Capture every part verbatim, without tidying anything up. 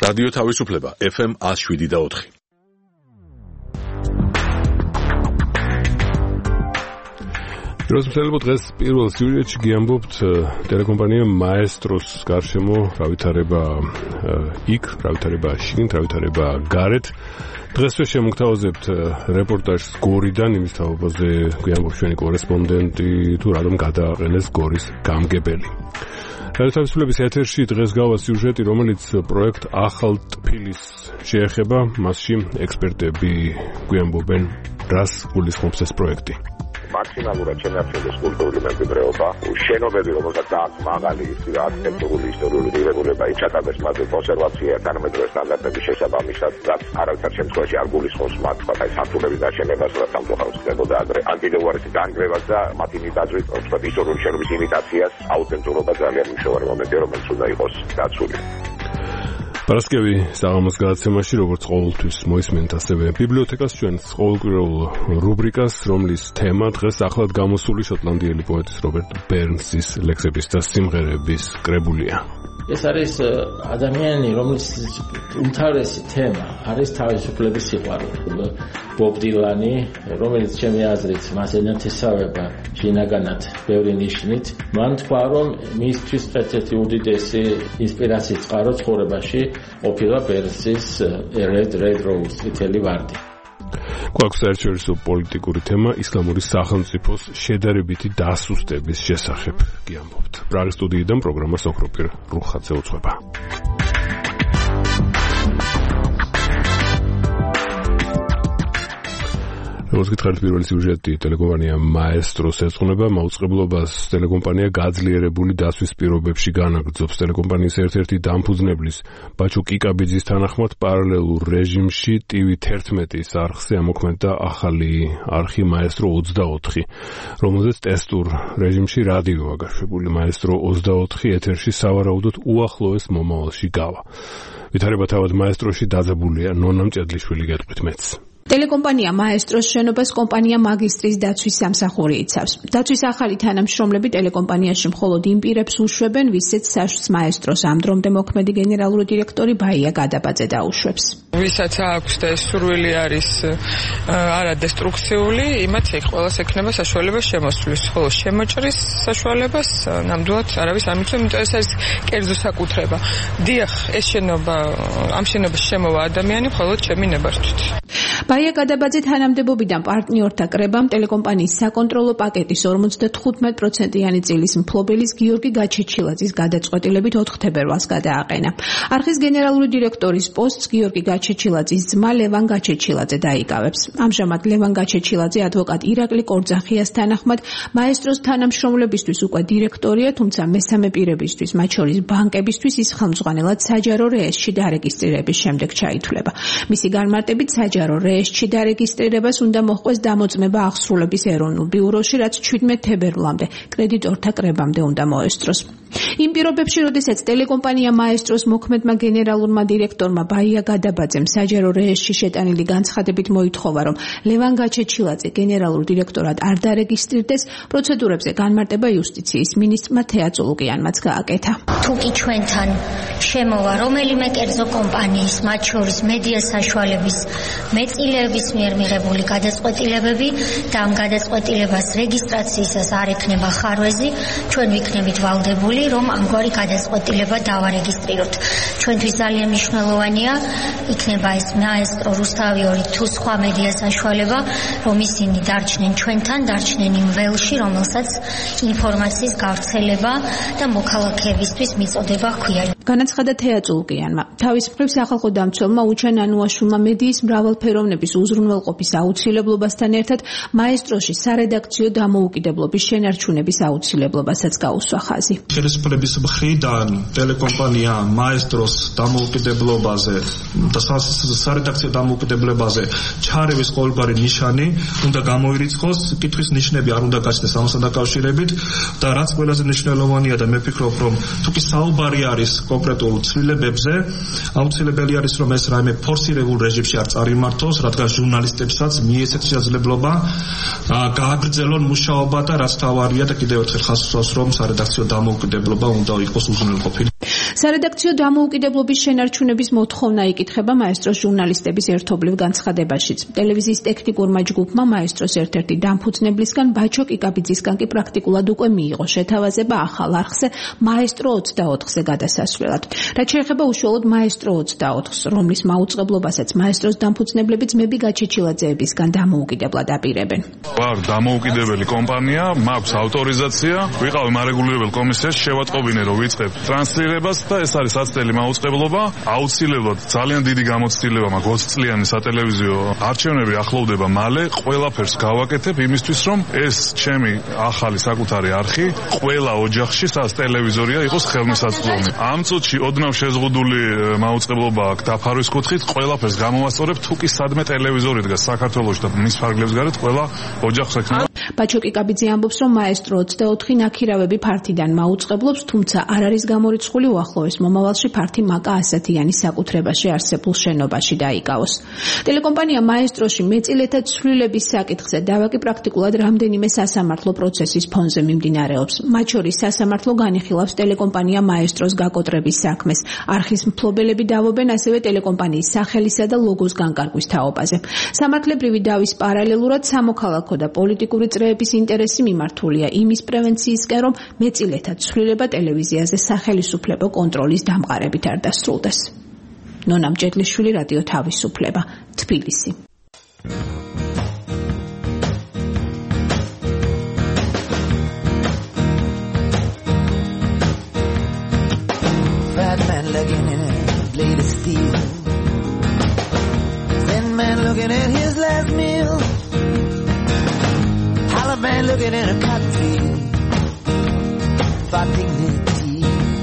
რადიო თავისუფლება ეფ ემ one oh seven და four. Pirmos მსვლელობ დღეს პირველ სიუჟეტში გიამბობთ ტელეკომპანია მაესტროს გარშემო რა ვითარება იქ, რა ვითარება შიგნით, რა ვითარება გარეთ. დღესვე შემოგთავაზებთ რეპორტაჟს გორიდან, იმის თაობაზე გვიამბობს ჩვენი კორესპონდენტი თუ რადგან გადააყენეს გორის გამგებელი. რადიო თავისუფლების ეთერში დღეს გავა სიუჟეტი, რომელიც პროექტ ახალ ტფილის შეეხება, მასში ექსპერტები გვიამბობენ რას გულისხმობს ეს პროექტი. მაქსიმალურად შემოერთების კულტურული მემკვიდრეობა, შენობები, რომელსაც აქვს მაღალი არქიტექტურული ისტორიული ღირებულება, იჩატაბეს მათი კონსერვაცია, თანამედროვე სტანდარტების შესაბამისად, რაც არავითარ შემთხვევაში არ გულისხმობს მათ აი სართულების დაშენებას, რაც ამ მოხალხს ხდებოდა ადრე. ან კიდევ უარესი დანგრევას და მათი მიტაძვით, თუმცა ისტორიული შენობის იმიტაციას, აუთენტურობა ძალიან მნიშვნელოვანი მომენტია, რომელიც უნდა იყოს დაცული. Პარასკევი საღამოს გადაცემაში, როგორც ყოველთვის მოისმენთ ასევე ბიბლიოთეკას ჩვენს ყოველკვირეულ რუბრიკას, რომლის თემა დღეს ახლად გამოსული შოტლანდიელი პოეტის რობერტ ბერნსის ლექსების და სიმღერების კრებულია. ეს არის ადამიანი, რომლის უმთავრესი თემა არის თავისუფლების სიყვარული. ბობ დილანი, რომელიც ჩემი აზრით მას ენათესავება შინაგანად ბევრი ნიშნით, მან თქვა, რომ მისთვის ერთ-ერთი უდიდესი ინსპირაციის წყარო ცხოვრებაში ყოფილა ბერნსის Red Red Rose, წითელი ვარდი. გვაქვს საერთაშორისო პოლიტიკური თემა ისლამური სახელმწიფოს შედარებითი დასუსტების შესახებ გიამბობთ. პრაღის სტუდიიდან პროგრამას ოქროპირ რუხაძე უძღვება. როგორც გითხარით, პირველი სიუჟეტი ტელეკომპანია მაესტროს ეძღვნება. მაუწყებლობას ტელეკომპანია გაძლიერებული დასვის პირობებში განაგრძობს. ტელეკომპანიის ერთ-ერთი დამფუძნებლის ბაჩო კიკაბიძის თანახმად პარალელურ რეჟიმში ტი ვი თერთმეტის არხზე ამოქმედდა ახალი არხი მაესტრო ოცდაოთხი, რომელზეც ტესტურ რეჟიმში რადიოა გაშვებული. მაესტრო ოცდაოთხი ეთერში სავარაუდოდ უახლოეს მომავალში გავა. ვითარება თავად მაესტროში დაძაბულია ნონა მჭედლიშვილი, გეტყვით მეც. ტელეკომპანია მაესტროს შენობას კომპანია მაგისტრის დაცვის სამსახური იცავს. დაცვის ახალი თანამშრომლები ტელეკომპანიაში მხოლოდ იმ პირებს უშვებენ, ვისაც საშუს მაესტროს ამ დრომდე მოქმედი გენერალური დირექტორი ბაია გადაბაძე დაუშვებს. ვისაც აქვს და ეს სურვილი არის არადესტრუქციული, იმათ ეგ ყველას ექნება საშუალება შემოსვლის, ხოლო შემოჭრის საშუალებას ნამდვილად არავის არ მიცემ, იმიტომ ეს არის კერძო საკუთრება. დიახ, ეს შენობა, ამ შენობაში შემოვა ადამიანი მხოლოდ ჩემი ნებართვით. ბაია გადაბაძე თანამდებობიდან პარტნიორთა კრებამ ტელეკომპანიის საკონტროლო პაკეტის ორმოცდათხუთმეტ პროცენტიანი წილის მფლობელის გიორგი გაჩეჩილაძის გადაწყვეტილებით ოთხ თებერვალს გადააყენა. არხის გენერალური დირექტორის პოსტს გიორგი გაჩეჩილაძის ძმა ლევან გაჩეჩილაძე დაიკავებს. ამჟამად ლევან გაჩეჩილაძე ადვოკატ ირაკლი კორძახიას თანახმად მაესტროს თანამშრომლებისთვის უკვე დირექტორია, თუმცა მესამე პირებისთვის, მათ შორის ბანკებისთვის ის ხელმძღვანელად საჯარო რეესტრში დარეგისტრირების შემდეგ ჩაითვლება. მისი განმარტებით საჯარო რეესტრში დარეგისტრირებას უნდა მოჰყვეს დამოწმება აღსრულების ეროვნულ ბიუროში, რაც შვიდმეტ თებერვლამდე კრედიტორთა კრებამდე უნდა მოესწროს. იმ პირობებში, როდესაც ტელეკომპანია მაესტროს მოქმედმა გენერალურმა დირექტორმა ბაია გადაბაძემ საჯარო რეესტრში შეტანილი განცხადებით მოითხოვა, რომ ლევან გაჩეჩილაძე გენერალურ დირექტორად არ დარეგისტრირდეს, პროცედურებზე განმარტება იუსტიციის მინისტრმა თეა წულუკიანმაც გააკეთა. თუკი ჩვენთან შემოვა რომელიმე კერძო კომპანიის, მათ შორის მედია საშუალების მეწილეების მიერ მიღებული გადაწყვეტილებები და ამ გადაწყვეტილებას რეგისტრაციისას არ ექნება ხარვეზი, ჩვენ ვიქნებით ვალდებული, რომ ამგვარი გადაწყვეტილება დავარეგისტრიროთ. ჩვენთვის ძალიან მნიშვნელოვანია, იქნება ეს მაესტრო რუსთავიორი თუ სხვა მედია საშუალება, რომ ისინი დარჩნენ ჩვენთან, დარჩნენ იმ ველში, რომელსაც ინფორმაციის გავრცელება და მოქალაქეებისთვის მიწოდება ჰქვია. განაცხადა თეა წულუკიანმა. თავის მხრივ სახალხო დამცველმა უჩან ანუაშვილმა მედიის მრავალფეროვნების უზრუნველყოფის აუცილებლობასთან ერთად მაესტროში სარედაქციო დამოუკიდებლობის შენარჩუნების აუცილებლობასაც გაუსვა ხაზი. ხელისუფლების მხრიდან ტელეკომპანია მაესტროს დამოუკიდებლობაზე და სარედაქციო დამოუკიდებლობაზე ჩარევის ყოველგვარი ნიშანი უნდა გამოირიცხოს, კითხვის ნიშნები არ უნდა გაჩნდეს ამასთან დაკავშირებით და რაც ყველაზე მნიშვნელოვანია და მე ვფიქრობ, რომ თუკი საუბარი არის კონკრეტულ ცვლილებებზე, აუცილებელი არის, რომ ეს რაიმე ფორსირებულ რეჟიმში არ წარიმართოს, რადგან ჟურნალისტებსაც მიეცეთ შესაძლებლობა გააგრძელონ მუშაობა და რაც თავარია და კიდევ ერთხელ ხაზს უსვამს, რომ სარედაქციო დამოუკიდებლობა უნდა იყოს უზრუნველყოფილი. სარედაქციო დამოუკიდებლობის შენარჩუნების მოთხოვნა იკითხება მაესტროს ჟურნალისტების ერთობლივ განცხადებაშიც. ტელევიზიის ტექნიკურმა ჯგუფმა მაესტროს ერთ-ერთი დამფუძნებლისგან ბაჩო კიკაბიძისგან კი პრაქტიკულად უკვე მიიღო შეთავაზება ახალ არხზე მაესტრო ოცდაოთხზე გადასასვლელად. რაც შეეხება უშუალოდ მაესტრო ოცდაოთხს, რომლის მაუწყებლობასაც მაესტროს დამფუძნებლები ძმები გაჩეჩილაძეებისგან დამოუკიდებლად აპირებენ. ვარ დამოუკიდებელი კომპანია, მაქვს ავტორიზაცია, ვიყავი მარეგულირებელ კომისიაში, შევატყობინე რომ ვიწყებ ტრანსლირებას და ეს არის ათი წელი მაუწყებლობა. აუცილებლად ძალიან დიდი გამოცდილება მაქვს ოცი წლიანი სატელევიზიო არჩევნები ახლოვდება მალე, ყველაფერს გავაკეთებ იმისთვის რომ ეს ჩემი ახალი საკუთარი არხი ყველა ოჯახში სადაც ტელევიზორია იყოს ხელმისაწვდომი. ამ წუთში ოდნავ შეზღუდული მაუწყებლობა აქვს დაფარვის კუთხით, ყველაფერს გამოვასწორებ, თუ კი სადმე ტელევიზორი დგას საქართველოში და მის ფარგლებს გარეთ ყველა ოჯახს ექნება. ბაჩო კიკაბიძე ამბობს, რომ მაესტრო ოცდაოთხი ნაქირავები ფართიდან მაუწყებლობს, თუმცა არ არის გამორიცხული უახლოეს მომავალში ფართი მაკა ასათიანის საკუთრებაში არსებულ შენობაში დაიკავოს. ტელეკომპანია მაესტროში მეწილეთა ცვლილების საკითხზე დავაკი პრაქტიკულად რამდენიმე სასამართლო პროცესის ფონზე მიმდინარეობს. მათ შორის სასამართლო განიხილავს ტელეკომპანია მაესტროს გაკოტრების საქმეს. არხის მფლობელები დავობენ ასევე ტელეკომპანიის სახელისა და ლოგოს განკარგვის თაობაზე. სამართლებრივი დავის პარალელურად სამოქალაქო და პოლიტიკური წრეების ინტერესი მიმართულია იმის პრევენციისკენ, რომ მეწილეთა ცვლილება ტელევიზიაზე სახელისუფლებო კონტროლის დამყარებით არ დასრულდეს. ნონა მჭედლიშვილი, რადიო თავისუფლება, თბილისი. Fat man looking in a blade of steel. Thin man looking at his last meal. Hollow man looking in a cotton field. For dignity.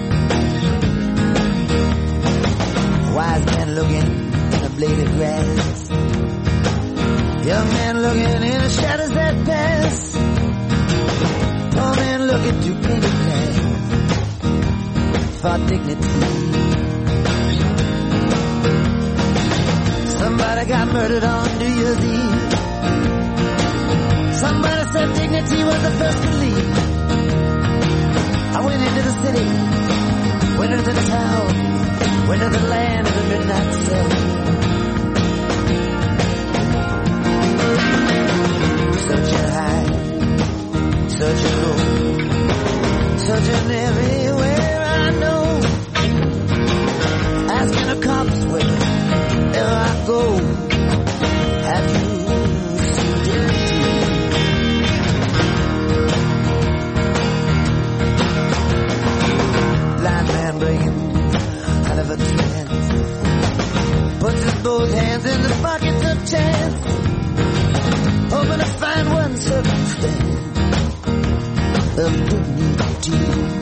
Wise man looking in a blade of grass. Young man looking in the shadows that pass. Poor man looking through painted glass. For dignity. Somebody got murdered on New Year's Eve. Somebody said dignity was the first to leave. I went into the city, went into the town, went to the land of the midnight sun. Searching high, searching low, searching everywhere I know. Asking the cops wherever I go, have you seen dignity? Blind man breaking out of a trance, puts his both hands in the pockets of chance, hoping to find one circumstance of dignity.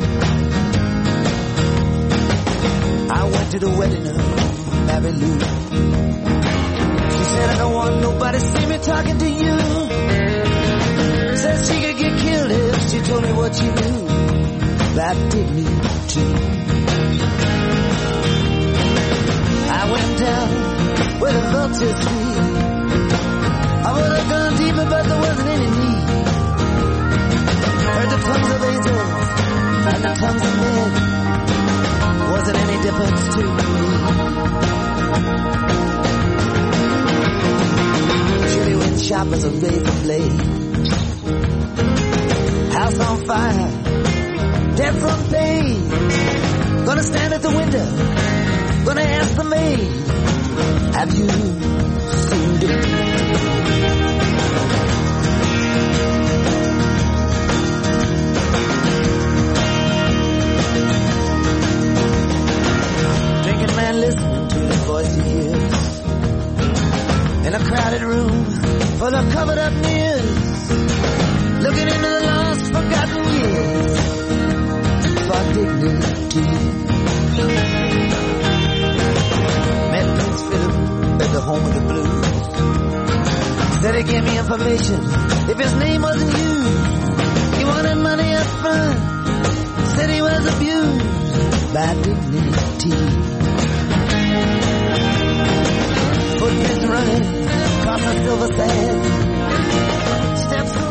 I went to the wedding of Mary Lou. She said, I don't want nobody to see me talking to you. Said she could get killed if she told me what she knew about dignity. I went down where the vultures feed. I would have gone deeper, but there wasn't any need. Heard the tongues of angels and the tongues of men. Wasn't any difference to me. Chilly wind sharp as a razor blade. House on fire, death from pain. Gonna stand at the window, gonna ask the maid, have you seen dignity? Drinking man listening to the voice he hears in a crowded room full of covered up mirrors, looking into the lost forgotten years for dignity. Met Prince Philip at the home of the blues. Said he gave me information if his name wasn't used. He wanted money up front. Said he was abused by dignity. Footprints running across the silver sand. Steps going down.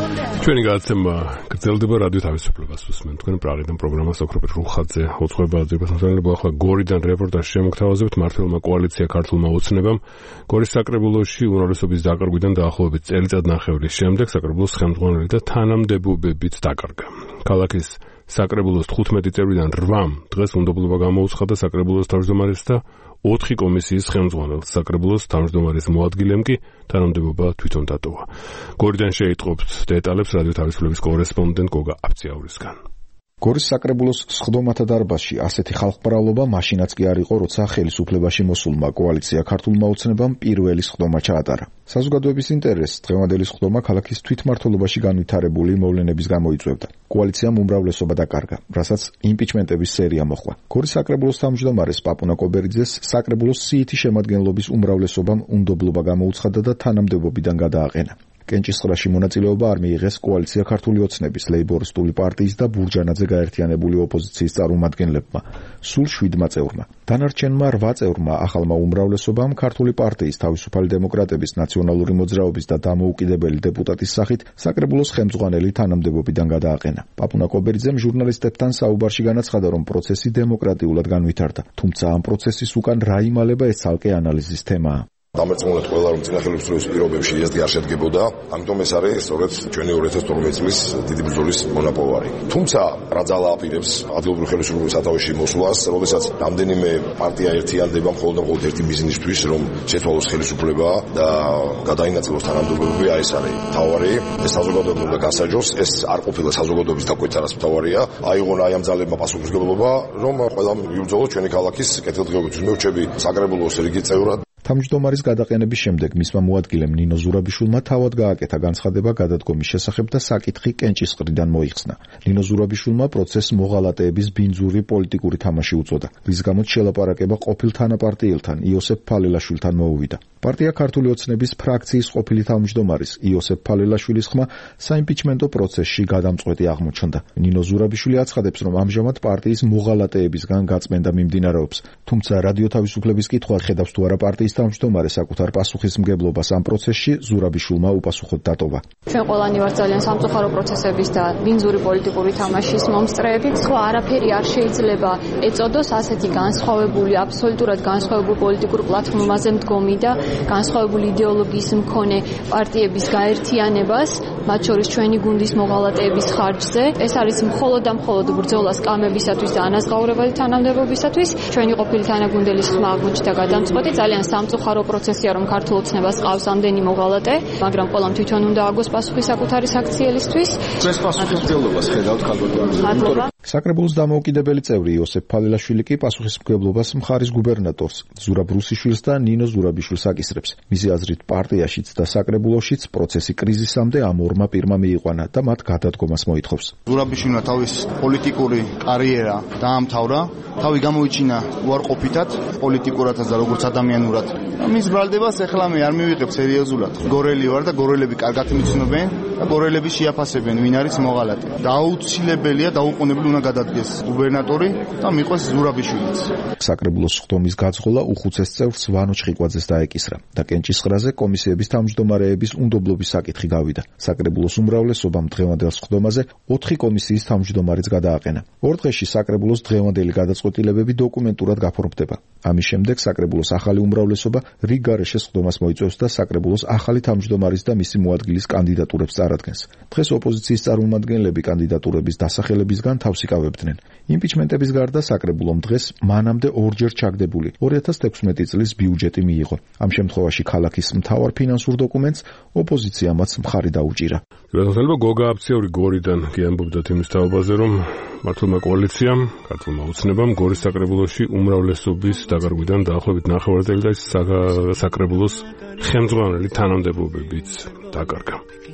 ჩვენი გადაცემა გრძელდება რადიო თავისუფლებას უსმენთ თქვენ პრაღიდან პროგრამას ოქროპერ რუხაძე ოცხოება აზერბაიჯანელობა ახლა გორიდან რეპორტაჟი შემოგთავაზებთ მართლმა კოალიცია ქართულმა ოცნებამ გორის საკრებულოში უმრავლესობის დაკარგვიდან დაახლოებით წელიწადნახევრის შემდეგ საკრებულოს ხელმძღვანელი და თანამდებობებიც დაკარგა. ქალაქის საკრებულოს თხუთმეტი წევრიდან რვამ დღეს უნდობლობა გამოუცხადა საკრებულოს თავმჯდომარეს და ოთხი კომისიის ხელმძღვანელს. საკრებულოს თავმჯდომარის მოადგილემ კი თანამდებობა თვითონ დატოვა. გორიდან შეიტყობთ დეტალებს რადიო თავისუფლების კორესპონდენტ გოგა აფციაურისგან. გორის საკრებულოს სხდომათა დარბაზში ასეთი ხალხმრავლობა მაშინაც კი არ იყო, როცა ხელისუფლებაში მოსულმა კოალიცია ქართულმა ოცნებამ პირველი სხდომა ჩაატარა. საზოგადოების ინტერესს დღევანდელი სხდომა ქალაქის თვითმმართველობაში განვითარებული მოვლენების გამო იწვევდა. კოალიციამ უმრავლესობა დაკარგა, რასაც იმპიჩმენტების სერია მოჰყვა. გორის საკრებულოს თავმჯდომარეს პაპუნა კობერიძეს საკრებულოს სიითი შემადგენლობის უმრავლესობამ უნდობლობა გამოუცხადა და თანამდებობიდან გადააყენა. კენჭისყრაში მონაწილეობა არ მიიღეს კოალიცია ქართული ოცნების, ლეიბორისტული პარტიის და ბურჯანაძე გაერთიანებული ოპოზიციის წარმომადგენლებმა, სულ შვიდმა წევრმა. დანარჩენმა რვა წევრმა ახალმა უმრავლესობამ ქართული პარტიის, თავისუფალი დემოკრატების, ნაციონალური მოძრაობის და დამოუკიდებელი დეპუტატის სახით საკრებულოს ხელმძღვანელი თანამდებობიდან გადააყენა. პაპუნა კობერიძემ ჟურნალისტებთან საუბარში განაცხადა, რომ პროცესი დემოკრატიულად განვითარდა, თუმცა ამ პროცესის უკან რა იმალება ეს ცალკე ანალიზის თემაა. დამერწმუნეთ ყველა, რომ წინა ხელისუფლების პირობებში ეს არ შედგებოდა, ამიტომ ეს არის სწორედ ჩვენი ორი ათას თორმეტი წლის დიდი ბრძოლის მონაპოვარი. თუმცა რა ძალა აპირებს ადგილობრივი ხელისუფლების სათავეში მოსვლას, როდესაც რამდენიმე პარტია ერთიანდება მხოლოდ და მხოლოდ ერთი მიზნისთვის, რომ შეცვალოს ხელისუფლება და გადაინაწილოს თანამდებობები, აი ეს არის მთავარი. ეს საზოგადოება უნდა გასაჯოს, ეს არ ყოფილა საზოგადოების დაკვეცარას მთავარია. აიღონ აი ამ ძალებმა პასუხისმგებლობა, რომ ყველა მიუბრძოლოს ჩვენი ქალაქის კეთილდღეობისთვის. მე ვრჩები საკრებულოს რიგი წევრად. თავმჯდომარის გადაყენების შემდეგ მისმა მოადგილემ ნინო ზურაბიშვილმა თავად გააკეთა განცხადება გადადგომის შესახებ და საკითხი კენჭისყრიდან მოიხსნა. ნინო ზურაბიშვილმა პროცესს მოღალატეების ბინძური პოლიტიკური თამაში უწოდა, რის გამოც შელაპარაკება ყოფილ თანაპარტიელთან იოსებ ფალელაშვილთან მოუვიდა. პარტია ქართული ოცნების ფრაქციის ყოფილი თავმჯდომარის იოსებ ფალელაშვილის ხმა საიმპიჩმენტო პროცესში გადამწყვეტი აღმოჩნდა. ნინო ზურაბიშვილი აცხადებს, რომ ამჟამად პარტიის მოღალატეებისგან გაწმენდა მიმდინარეობს, თუმცა რადიო თავისუფლების კითხვა ხედავს თუ არა პარტიის თავმჯდომარე საკუთარ პასუხისმგებლობას ამ პროცესში, ზურაბიშვილმა უპასუხოდ დატოვა. ჩვენ ყველანი ვართ ძალიან სამწუხარო პროცესების და ბინძური პოლიტიკური თამაშის მომსწრეები. სხვა არაფერი არ შეიძლება ეწოდოს ასეთი განსხვავებული, აბსოლუტურად განსხვავებული პოლიტიკურ პლატფორმაზე მდგომი და განსხვავებული იდეოლოგიის მქონე პარტიების გაერთიანებას, მათ შორის ჩვენი გუნდის მოღალატეების ხარჯზე. ეს არის მხოლოდ და მხოლოდ ბრძოლა სკამებისათვის და ანაზღაურებელი თანამდებობისათვის. ჩვენი ყოფილი თანაგუნდელის ხმა აღმოჩნდა გადამწყვეტი, ძალიან სამწუხარო პროცესია, რომ ქართულ ოცნებას ყავს ამდენი მოღალატე, მაგრამ ყველამ თვითონ უნდა აგოს პასუხი საკუთარი საქციელისთვის. ეს პასუხისმგებლობას ხედავთ ქალბატონო. საკრებულოს დამოუკიდებელი წევრი იოსებ ფალელაშვილი კი პასუხისმგებლობას მხარის გუბერნატორს ზურაბ რუსიშვილს და ნინო ზურაბიშვილს აკისრებს. მისი აზრით, პარტიაშიც და საკრებულოშიც პროცესი კრიზისამდე ამ ორმა პირმა მიიყვანა და მათ გადადგომას მოითხოვს. ზურაბიშვილმა თავის პოლიტიკური კარიერა დაამთავრა, თავი გამოიჩინა უარყოფითად პოლიტიკურადაც და როგორც ადამიანურად. მის ბრალდებას ახლა მე არ მივიღებ სერიოზულად. გორელი ვარ და გორელები კარგად მიცნობენ და გორელები შეაფასებენ, ვინ არის მოღალატე. დაუცილებელია, დაუყოვნებელი უნდა გადადგეს გუბერნატორი და მიყვეს ზურაბიშვილიც. საკრებულოს სხდომის გაძღოლა უხუცეს წევრს ვანო ჩხიკვაძეს დაეკისრა და კენჭისყრაზე კომისიების თავმჯდომარეების უნდობლობის საკითხი გავიდა. საკრებულოს უმრავლესობამ დღევანდელ სხდომაზე ოთხი კომისიის თავმჯდომარეც გადააყენა. ორ დღეში საკრებულოს დღევანდელი გადაწყვეტილებები დოკუმენტურად გაფორმდება. ამის შემდეგ საკრებულოს ახალი უმრავლესობა რიგ გარეშე სხდომას მოიწვევს და საკრებულოს ახალი თავმჯდომარის და მისი მოადგილის კანდიდატურებს წარადგენს. დღეს ოპოზიციის წარმომადგენლები კანდიდატურების დასახელებისგან თავს იკავებდნენ. იმპიჩმენტების გარდა საკრებულომ დღეს მანამდე ორჯერ ჩაგდებული ორი ათას თექვსმეტი წლის ბიუჯეტი მიიღო. ამ შემთხვევაში ქალაქის მთავარ ფინანსურ დოკუმენტს ოპოზიციამაც მხარი დაუჭირა. რადგან გოგა აფციური გორიდან გიამბობდა იმის თაობაზე, რომ მართლმა კოალიციამ, ქართულმა ოცნებამ გორის საკრებულოში უმრავლესობის დაკარგვიდან დაახლოებით ნახევარდელი და საკრებულოს ხელმძღვანელი თანამდებობებიც დაკარგა.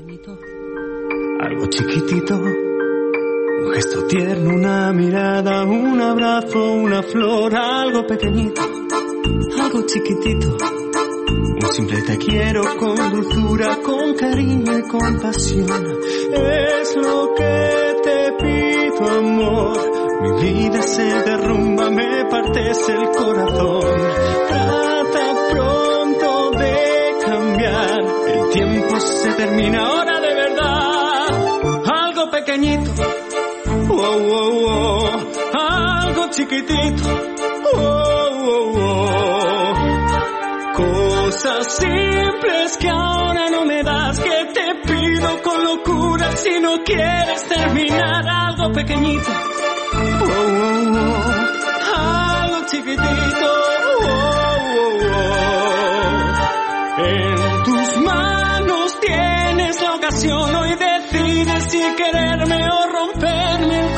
Algo chiquitito, un gesto tierno, una mirada, un abrazo, una flor, algo pequeñito, algo chiquitito. Un simple te quiero con dulzura, con cariño y compasión. Es lo que te pido, amor. Mi vida se derrumba, me partes el corazón. Trata pronto de cambiar. El tiempo se termina ahora de verdad. chiquitito, oh, oh, oh. Cosas simples que ahora no me das, que te pido con locura si no quieres terminar. Algo pequeñito, oh, oh, oh. Algo chiquitito, oh, oh, oh. En tus manos tienes la ocasión, hoy decides si quererme o romperme el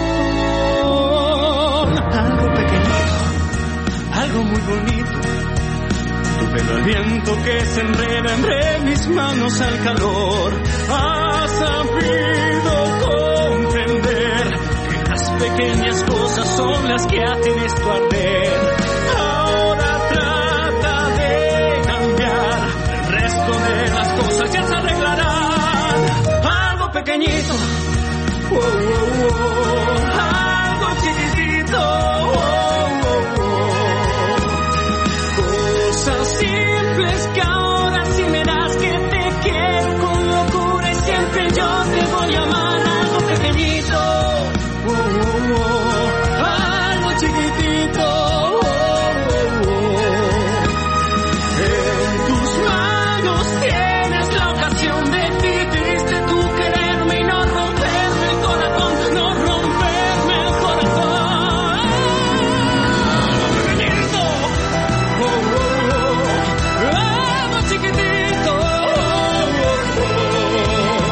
corazón. Algo pequeñito, algo muy bonito, tu pelo al viento que se enreda entre mis manos al calor. Has sabido comprender que las pequeñas cosas son las que hacen esto arder. Ahora trata de cambiar, el resto de las cosas ya se arreglarán. Algo pequeñito, oh, oh, oh. Algo chiquitito, oh, oh, oh. Cosas simples que ahora sí me das, que te quiero con locura y siempre yo te voy a amar. Algo pequeñito, oh, oh, oh. Algo chiquitito, oh, oh, oh. En tus manos tienes la ocasión, decidiste tú quererme y no romperme el corazón, no romperme el corazón. Algo pequeñito, oh, oh, oh. Algo chiquitito, oh, oh, oh.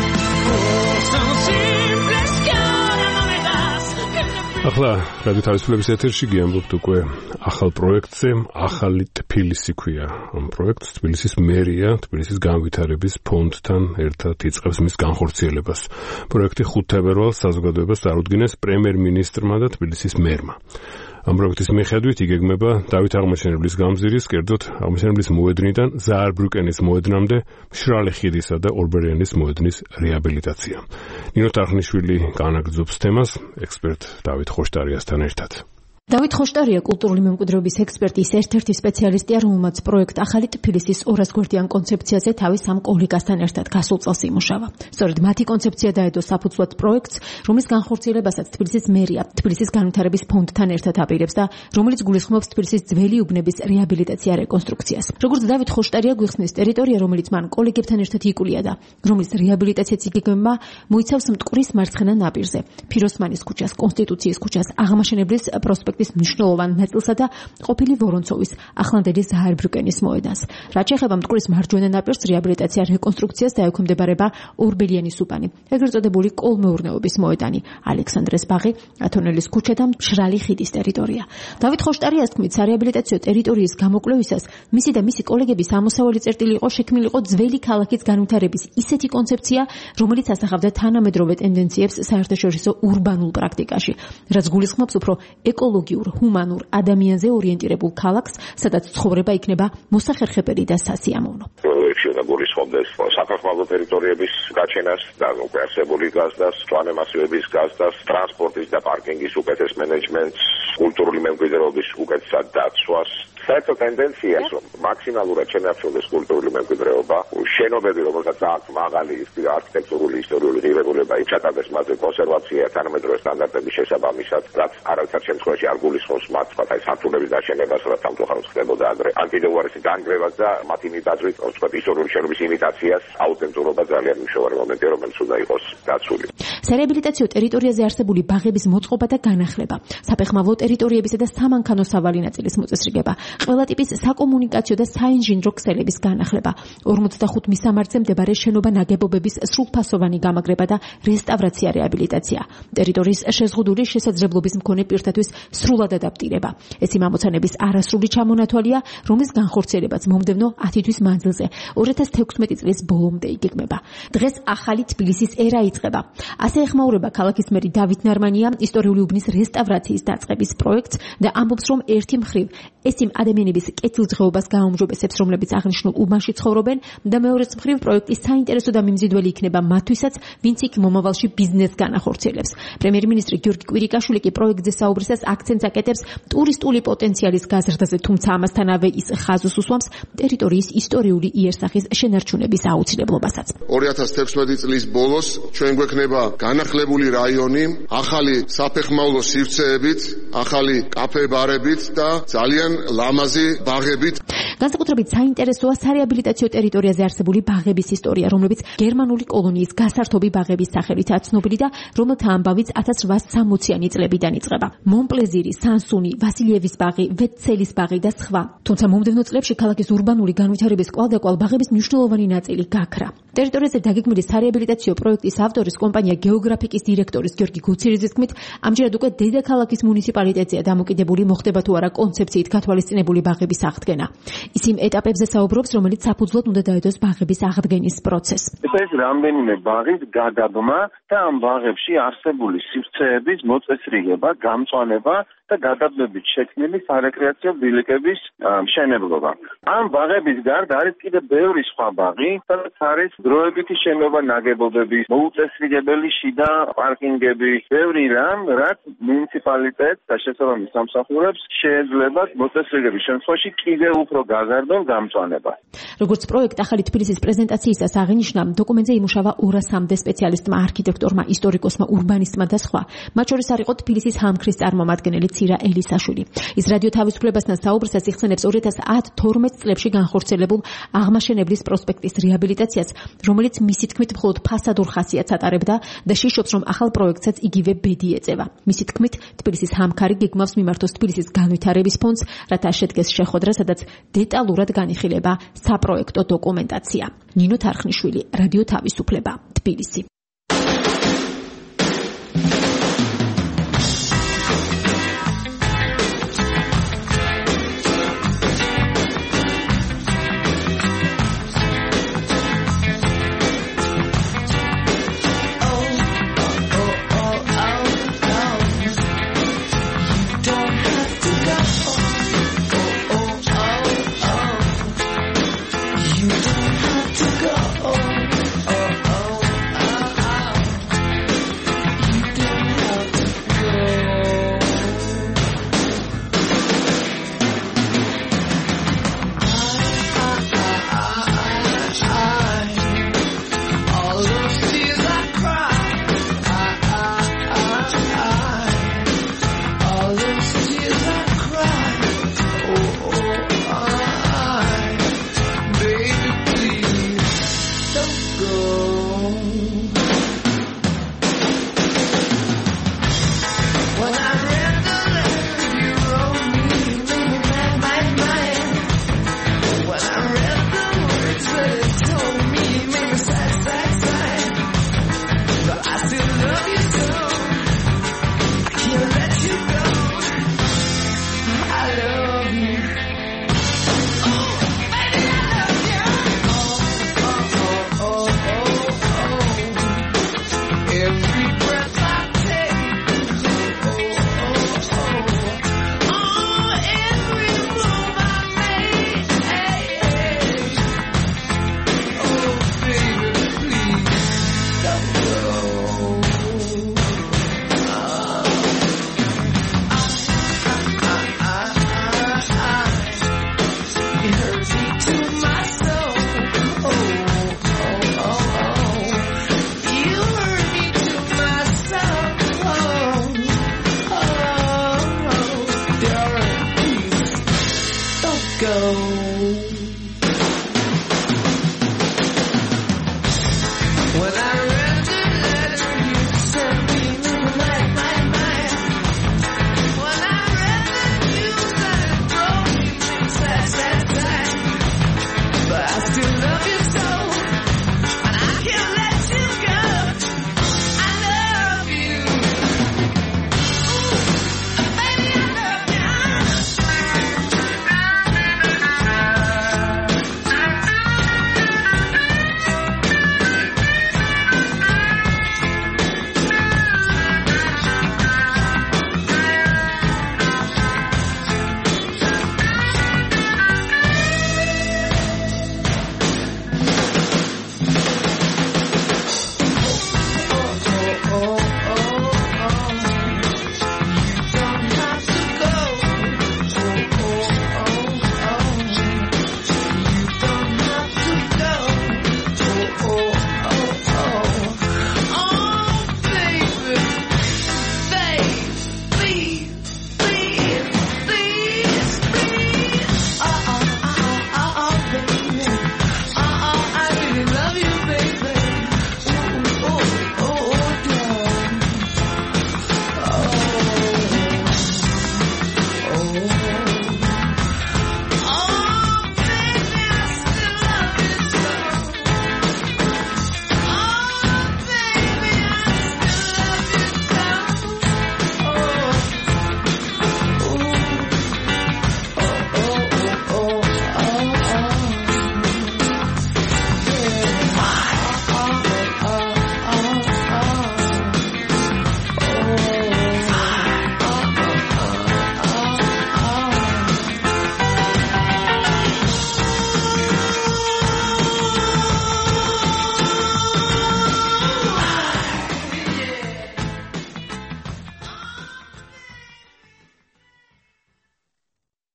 Cosas simples que ahora no me das, que te ახლა რადიო თავისუფლების ეთერში გიამბობთ უკვე ახალ პროექტზე, ახალი თბილისი ქვია ამ პროექტს. თბილისის მერია თბილისის განვითარების ფონდთან ერთად იწყებს მის განხორციელებას. პროექტი ხუთ თებერვალს საზოგადოებას წარუდგინეს პრემიერ-მინისტრმა და თბილისის მერმა. ამ პროექტის მიხედვით იგეგმება დავით აღმაშენებლის გამზირის, კერძოდ აღმაშენებლის მოედნიდან ზაარბრუკენის მოედნამდე მშრალი ხიდისა და ორბერიანის მოედნის რეაბილიტაცია. ნინო თარხნიშვილი განაგრძობს თემას ექსპერტ დავით ხოშტარიასთან ერთად. დავით ხოშტარია კულტურული მემკვიდრეობის ექსპერტის ერთ-ერთი სპეციალისტია, რომელმაც პროექტ ახალი თბილისის ორასგვერდიან კონცეფციაზე თავის ამ კოლეგასთან ერთად გასულ წელს იმუშავა. სწორედ მათი კონცეფცია დაედო საფუძვლად პროექტს, რომლის განხორციელებასაც თბილისის მერია თბილისის განვითარების ფონდთან ერთად აპირებს და რომელიც გულისხმობს თბილისის ძველი უბნების რეაბილიტაცია რეკონსტრუქციას. როგორც დავით ხოშტარია გვიხსნის, ტერიტორია, რომელიც მან კოლეგებთან ერთად იკულია და რომლის რეაბილიტაციაც იგეგმება, მოიცავს მტკვრის მარცხენა ნაპირზე, ფიროსმანის ქუჩას, კონსტიტუციის ქუჩას, აღმაშენებლის პროსპექტის მნიშვნელოვან ნაწილსა და ყოფილი ვორონცოვის, ახლანდელი ზაარბრუკენის მოედანს. რაც შეეხება მტკვრის მარჯვენა ნაპირს, რეაბილიტაცია რეკონსტრუქციას დაექვემდებარება ორბელიანის უბანი, ეგრეთ წოდებული კოლმეურნეობის მოედანი, ალექსანდრეს ბაღი, ათონელის ქუჩა და მშრალი ხიდის ტერიტორია. დავით ხოშტარიას თქმით, სარეაბილიტაციო ტერიტორიის გამოკვლევისას მისი და მისი კოლეგების ამოსავალი წერტილი იყო შექმნილიყო ძველი ქალაქის განვითარების ისეთი კონცეფცია, რომელიც ასახავდა თანამედროვე ტენდენციებს საერთაშორისო ურბანულ პრაქტიკაში, რაც გულისხმობს უფრო ეკოლოგიურ, ჰუმანურ, ადამიანზე ორიენტირებულ ქალაქს, სადაც ცხოვრება იქნება მოსახერხებელი და სასიამოვნო. პროექტში გულისხმობდეს საქართველოს ტერიტორიების გაჩენას და უკვე არსებული გაზდას, პლანე მასივების გაზდას, ტრანსპორტის და პარკინგის უკეთეს მენეჯმენტს, კულტურული მემკვიდრეობის უკეთესად დაცვას. საერთო ტენდენციას, რომ მაქსიმალურად შენარჩუნდეს კულტურული მემკვიდრეობა, შენობები, რომელსაც აქვს მაღალი არქიტექტურული ისტორიული ღირებულება, იჩატარდეს მათზე კონსერვაცია, თანამედროვე სტანდარტების შესაბამისად, რაც არავითარ შემთხვევაში არ გულისხმობს მათ აი სართულების დაშენებას, რაც სამწუხაროდ ხდებოდა ადრე. ან კიდევ უარესი დანგრევას და მათი მიტაძვით, ვთქვათ, ისტორიული შენობის იმიტაციას, აუთენტურობა ძალიან მნიშვნელოვანი მომენტია, რომელიც უნდა იყოს დაცული. სარეაბილიტაციო ტერიტორიაზე არსებული ბაღების მოწყობა და განახლება, საფეხმავლო ტერიტორიებისა და სამანქანო სავალი ნაწილის მოწესრიგება, ყველა ტიპის საკომუნიკაციო და საინჟინრო ქსელების განახლება, ორმოცდახუთ მისამართზე მდებარე შენობა ნაგებობების სრულფასოვანი გამაგრება და რესტავრაცია, რეაბილიტაცია, ტერიტორიის შეზღუდული შესაძლებლობის მქონე პირთათვის სრულად ადაპტირება. ეს იმ ამოცანების არასრული ჩამონათვალია, რომლის განხორციელებაც მომდევნო ათი თვის მანძილზე ორი ათას თექვსმეტი წლის ბოლომდე იგეგმება. დღეს ახალი თბილისის ერა იწყება. ასე ეხმაურება ქალაქის მერი დავით ნარმანია ისტორიული უბნის რესტავრაციის დაწყების პროექტს და ამბობს, რომ ერთი მხრივ ეს იმ ადამიანების კეთილდღეობას გააუმჯობესებს, რომლებიც აღნიშნულ უბანში ცხოვრობენ და მეორეც მხრივ პროექტი საინტერესო და მიმზიდველი იქნება მათთვისაც, ვინც იქ მომავალში ბიზნესს განახორციელებს. პრემიერ-მინისტრი გიორგი კვირიკაშვილი კი პროექტზე საუბრისას აქცენტს აკეთებს ტურისტული პოტენციალის გაზრდაზე, თუმცა ამასთანავე ის ხაზს უსვამს ტერიტორიის ისტორიული იერსახის შენარჩუნების აუცილებლობასაც. ორი ათას თექვსმეტი წლის ბოლოს ჩვენ გვექნება განახლებული რაიონი, ახალი საფეხმავლო სივრცეებით, ახალი კაფე-ბარებით და ძალიან ლამაზი ბაღებით. განსაკუთრებით საინტერესოა სარეაბილიტაციო ტერიტორიაზე არსებული ბაღების ისტორია, რომლებიც გერმანული კოლონიის გასართობი ბაღების სახელითაა ცნობილი და რომელთა ამბავიც ათას რვაასი სამოციანი წლებიდან იწყება. მონპლეზირი, სანსუნი, ვასილიევის ბაღი, ვეტცელის ბაღი და სხვა. თუმცა მომდევნო წლებში ქალაქის ურბანული განვითარების კვალდაკვალ ბაღების მნიშვნელოვანი ნაწილი გაქრა. ტერიტორიაზე დაგეგმილი სარეაბილიტაციო პროექტის ავტორის კომპანია გეოგრაფიკის დირექტორის გიორგი გუცირის თქმით, ამჯერად უკვე დედაქალაქის მუნიციპალიტეტია დამოკიდებული, მოხდება თუ არა კონცეფციით გათვალისწინებული ბაღების აღდგენა. ის იმ ეტაპებზე საუბრობს, რომელიც საფუძვლად უნდა დაედოს ბაღების აღდგენის პროცესს. ეს რამდენიმე ბაღის გადაბმა და ამ ბაღებში არსებული სივრცეების მოწესრიგება, გამწვანება და გადაბმებით შექმნილი სარეკრეაციო ბილიკების მშენებლობა. ამ ბაღების გარდა არის კიდევ ბევრი სხვა ბაღი, სადაც არის დროებითი შენობა ნაგებობები, მოუწესრიგებელი შიდა პარკინგები, ბევრი რამ, რაც მუნიციპალიტეტს და შესაბამის სამსახურებს შეეძლება მოწესრიგების შემთხვევაში კიდევ უფრო გაზარდონ გამწვანება. როგორც პროექტ ახალი თბილისის პრეზენტაციისას აღინიშნა, დოკუმენტზე იმუშავა ორასამდე სპეციალისტმა, არქიტექტორმა, ისტორიკოსმა, ურბანისტმა და სხვა. მათ შორის არ იყო თბილისის ჰამქრის წარმომადგენელი ცირა ელისაშვილი. ის რადიო თავისუფლებასთან საუბრისას იხსენებს ორი ათას თორმეტ წლებში განხორციელებულ აღმაშენებლის პროსპექტის რეაბილიტაციას, რომელიც მისი თქმით მხოლოდ ფასადურ ხასიათს ატარებდა და შიშობს, რომ ახალ პროექტსაც იგივე ბედი ეწევა. მისი თქმით, თბილისის ჰამქარი გეგმავს მიმართოს თბილისის განვითარების ფონდს, რათა შედგეს შეხვედრა, სადაც დეტალურად განიხილება საპროექტო დოკუმენტაცია. ნინო თარხნიშვილი, რადიო თავისუფლება, თბილისი.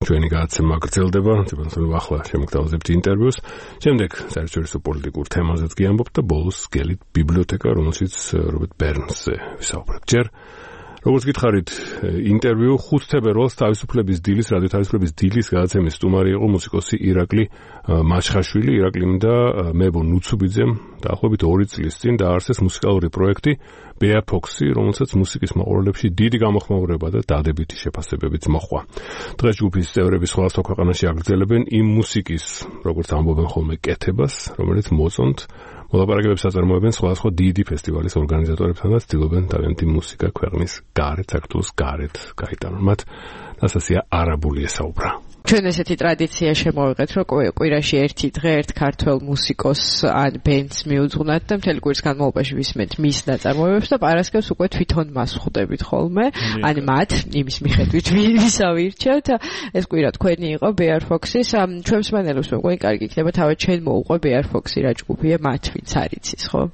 ჩვენი გადაცემა გრძელდება, თუმცა ახლა შემოგთავაზებთ ინტერვიუს. შემდეგ საერთაშორისო პოლიტიკურ თემაზეც გიამბობთ და ბოლოს გელით ბიბლიოთეკა, რომელშიც რობერტ ბერნსზე ვისაუბრებთ. ჯერ როგორც გითხარით, ინტერვიუ ხუთ თებერვალს თავისუფლების დილის, რადიო თავისუფლების დილის გადაცემის სტუმარი იყო მუსიკოსი ირაკლი მაჩხაშვილი. ირაკლიმ და მებო ნუცუბიძემ დაახლოებით ორი წლის წინ დაარსეს მუსიკალური პროექტი Bear Foxy, რომელსაც მუსიკის მაყურებლებში დიდი გამოხმაურება და დადებითი შეფასებებიც მოჰყვა. დღეს ჯგუფის წევრები სხვადასხვა ქვეყანაში აგრძელებენ იმ მუსიკის, როგორც ამბობენ ხოლმე, კეთებას, რომელიც მოწონთ. მოლაპარაკებებს აწარმოებენ სხვადასხვა დიდი ფესტივალის ორგანიზატორებთან და ცდილობენ თავიანთი მუსიკა ქვეყნის გარეთ, საქართველოს გარეთ გაიტანონ. მათ ასასია არაბული ესაუბრა. ჩვენ ესეთი ტრადიცია შემოვიღეთ, რომ კვირაში ერთი დღე ერთ ქართველ მუსიკოსს ან ბენდს მიუძღვნათ და მთელი კვირის განმავლობაში ვისმენთ მის ნაწარმოებებს და პარასკევს უკვე თვითონ მას ხვდებით ხოლმე. ან მათ იმის მიხედვით ვის ავირჩევთ. ეს კვირა თქვენი იყო Bear Foxy-ს. ჩვენ მსმენელებს მეგონი კარგი იქნება თავად ჩვენ მოუყვე Bear Foxy რა ჯგუფია, მათ ვინც არ იცის, ხო?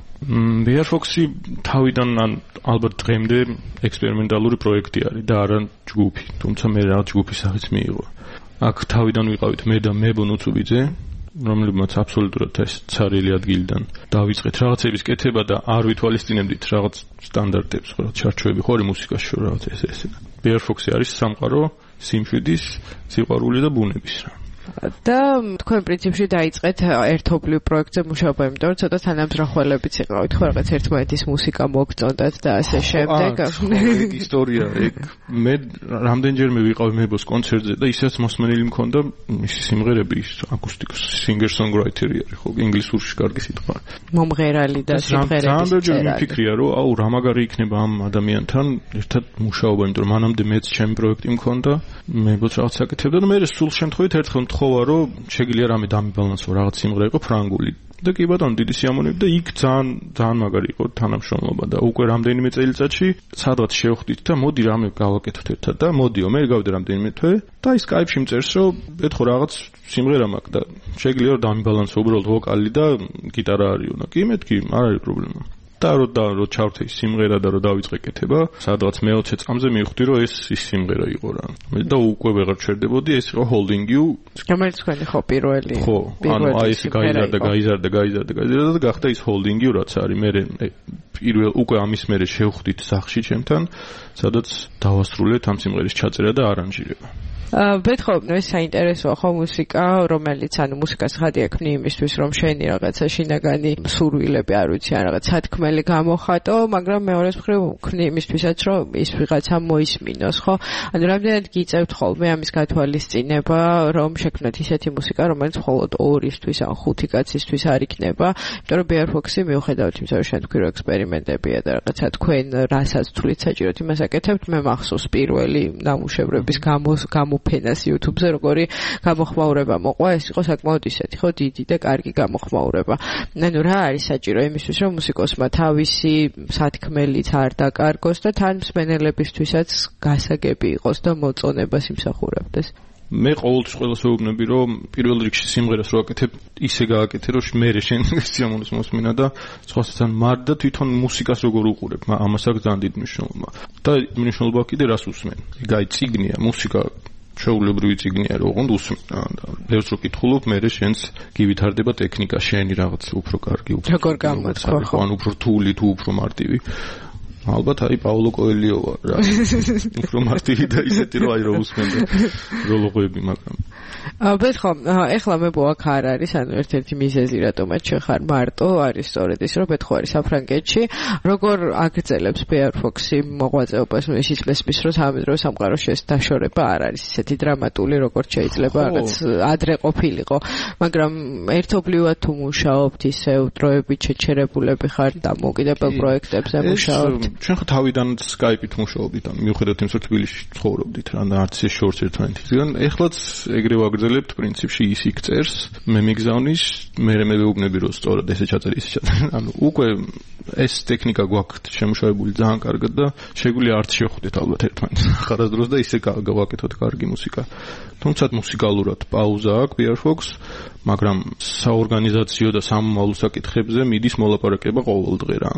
Bear Foxy თავიდან ან ალბათ დღემდე ექსპერიმენტალური პროექტი არის და არა ჯგუფი, თუმცა მე რა ჯგუფის სახით მიიღო. აქ თავიდან ვიყავით მე და მებო ნუცუბიძე, რომლებმაც აბსოლუტურად ეს ცარიელი ადგილიდან დავიწყეთ რაღაცების კეთება და არ ვითვალისწინებდით რაღაც სტანდარტებს, ხო, ჩარჩოები ხო არის მუსიკაში შო რაღაც ეს ეს. Bear Foxy არის სამყარო, სიმშვიდის, სიყვარული და ბუნების რა. და თქვენ პრინციპში დაიწყეთ ერთობლივ პროექტზე მუშაობა, იმიტომ რომ ცოტა თანამძრახველებიც იყავით, ხო, რაღაც ერთმანეთის მუსიკა მოგწონდათ და ასე შემდეგ. ეგ ისტორია, ეგ მე რამდენჯერმე ვიყავი მებოს კონცერტზე და ისეც მოსმენილი მქონდა მისი სიმღერები, ის აკუსტიკოს singer-songwriter-ი არის, ხო, ინგლისურში კარგი სიტყვა. მომღერალი და სიმღერების წერალი. მე ვფიქრია, რომ აუ რა მაგარი იქნება ამ ადამიანთან ერთად მუშაობა, იმიტომ რომ მანამდე მეც ჩემი პროექტი მქონდა, მებოც რაღაც აკეთებდა და მე სულ შემთხვევით ერთხელ ხოვა რომ შეგვიძლია რამე დამიბალანსო რაღაც სიმღერა იყო ფრანგული და კი ბატონო დიდი სიამოვნებით და იქ ძალიან ძალიან მაგარი იყო თანამშრომლობა და უკვე რამდენიმე წელიწადში სადღაც შევხვდით და მოდი რამე გავაკეთოთ ერთად და მოდიო მე გავდე რამდენიმე თვე და ის Skype-ში მწერს რომ ეთქო რაღაც სიმღერა მაქვს და შეგვიძლია რომ დამიბალანსო უბრალოდ ვოკალი და გიტარა არისო და კი მეთქი არ არის პრობლემა. და რო და რო ჩავრთე ის სიმღერა და რო დავიწყე კეთება, სადღაც მეოცე წამზე მივხვდი რომ ეს ის სიმღერა იყო რა. მე და უკვე ვეღარ ჩერდებოდი, ეს იყო Holding You. რომელიც თქვენი ხო პირველი. ხო, ანუ აი ეს გაიზარდა, გაიზარდა, გაიზარდა, გაიზარდა და გახდა ის Holding You რაც არის. მე პირველ უკვე ამის მერე შევხვდით სახში ჩემთან, სადაც დავასრულეთ ამ სიმღერის ჩაწერა და არანჟირება. ბეთქო, ეს საინტერესოა ხო მუსიკა, რომელიც ანუ მუსიკას ხადი აქვს იმისთვის, რომ შენი რაღაცა შინაგანი სურვილები, არ ვიცი, ან რაღაც სათქმელი გამოხატო, მაგრამ მეორეს მხრივ ქმნი იმისთვისაც, რომ ის ვიღაცა მოისმინოს, ხო? ანუ რამდენად გიწევთ ხოლმე ამის გათვალისწინება, რომ შექმნათ ისეთი მუსიკა, რომელიც მხოლოდ ორისთვის ან ხუთი კაცისთვის არ იქნება, იმიტომ რომ Bear Foxy მიუხედავად იმისა, რომ შენ თქვი რომ ექსპერიმენტებია და რაღაცა თქვენ რასაც თulit საჭიროთ იმას აკეთებთ, მე მახსოვს პირველი ნამუშევრების გამო ფენას YouTube-ზე როგორი გამოხმაურება მოყვა, ეს იყო საკმაოდ ისეთი, ხო, დიდი და კარგი გამოხმაურება. ანუ რა არის საჭირო იმისთვის, რომ მუსიკოსმა თავისი სათქმელიც არ დაკარგოს და თან მსმენელებისთვისაც გასაგები იყოს და მოწონებას იმსახურებდეს. მე ყოველთვის ყველას ვეუბნები, რომ პირველ რიგში სიმღერას რო აკეთებ, ისე გააკეთე, რომ მე შენ სიამოვნოს მოსმინა და სხვასაც მართ და თვითონ მუსიკას როგორ უყურებ, ამას აქვს ძალიან დიდი მნიშვნელობა. და მნიშვნელობა კიდე რას უსმენ. ეგ აი წიგნია, მუსიკა შეულებრივი წიგნია, რომ ოღონდ უსმენ. ბევრს რო კითხულობ, მე შენს გივითარდება ტექნიკა, შენი რაღაც უფრო კარგი, უფრო როგორ გამოცხო, ხო, ანუ უფრო რთული თუ უფრო მარტივი. ალბათ აი პაულო კოელიო ვარ რა. უფრო მარტივი და ისეთი რომ აი რო უსმენდა როლოღები, მაგრამ ბეთქო, ეხლა მებო აქ არ არის, ანუ ერთ-ერთი მიზეზი რატომაც შეხარ მარტო არის სწორედ ის, რომ ბეთქო არის საფრანგეთში, როგორ აგრძელებს Bear Foxy მოღვაწეობას, ის ისმის რომ სამედრო სამყაროში ეს დაშორება არ არის ისეთი დრამატული, როგორც შეიძლება რაღაც ადრე ყოფილიყო, მაგრამ ერთობლივად თუ მუშაობთ ისევ დროებით შეჩერებულები ხართ და მოკიდებელ პროექტებზე მუშაობთ. ჩვენ ხო თავიდან Skype-ით მუშაობდით, ანუ მიუხედავად იმისა, რომ თბილისში ცხოვრობდით, რა და არც ეს შორს ერთმანეთისგან, ეხლაც ეგრე ვაგრძელებთ პრინციპში ის იქ წერს, მე მიგზავნის, მე მე ვეუბნები რომ სწორად ესე ჩაწერე, ისე ჩაწერე. ანუ უკვე ეს ტექნიკა გვაქვთ შემუშავებული ძალიან კარგად და შეგვიძლია არც შევხვდეთ ალბათ ერთმანეთს ხარასდროს და ისე გავაკეთოთ კარგი მუსიკა. თუმცა მუსიკალურად პაუზა აქვს Bear Fox, მაგრამ საორგანიზაციო და სამომავლო საკითხებზე მიდის მოლაპარაკება ყოველ დღე რა.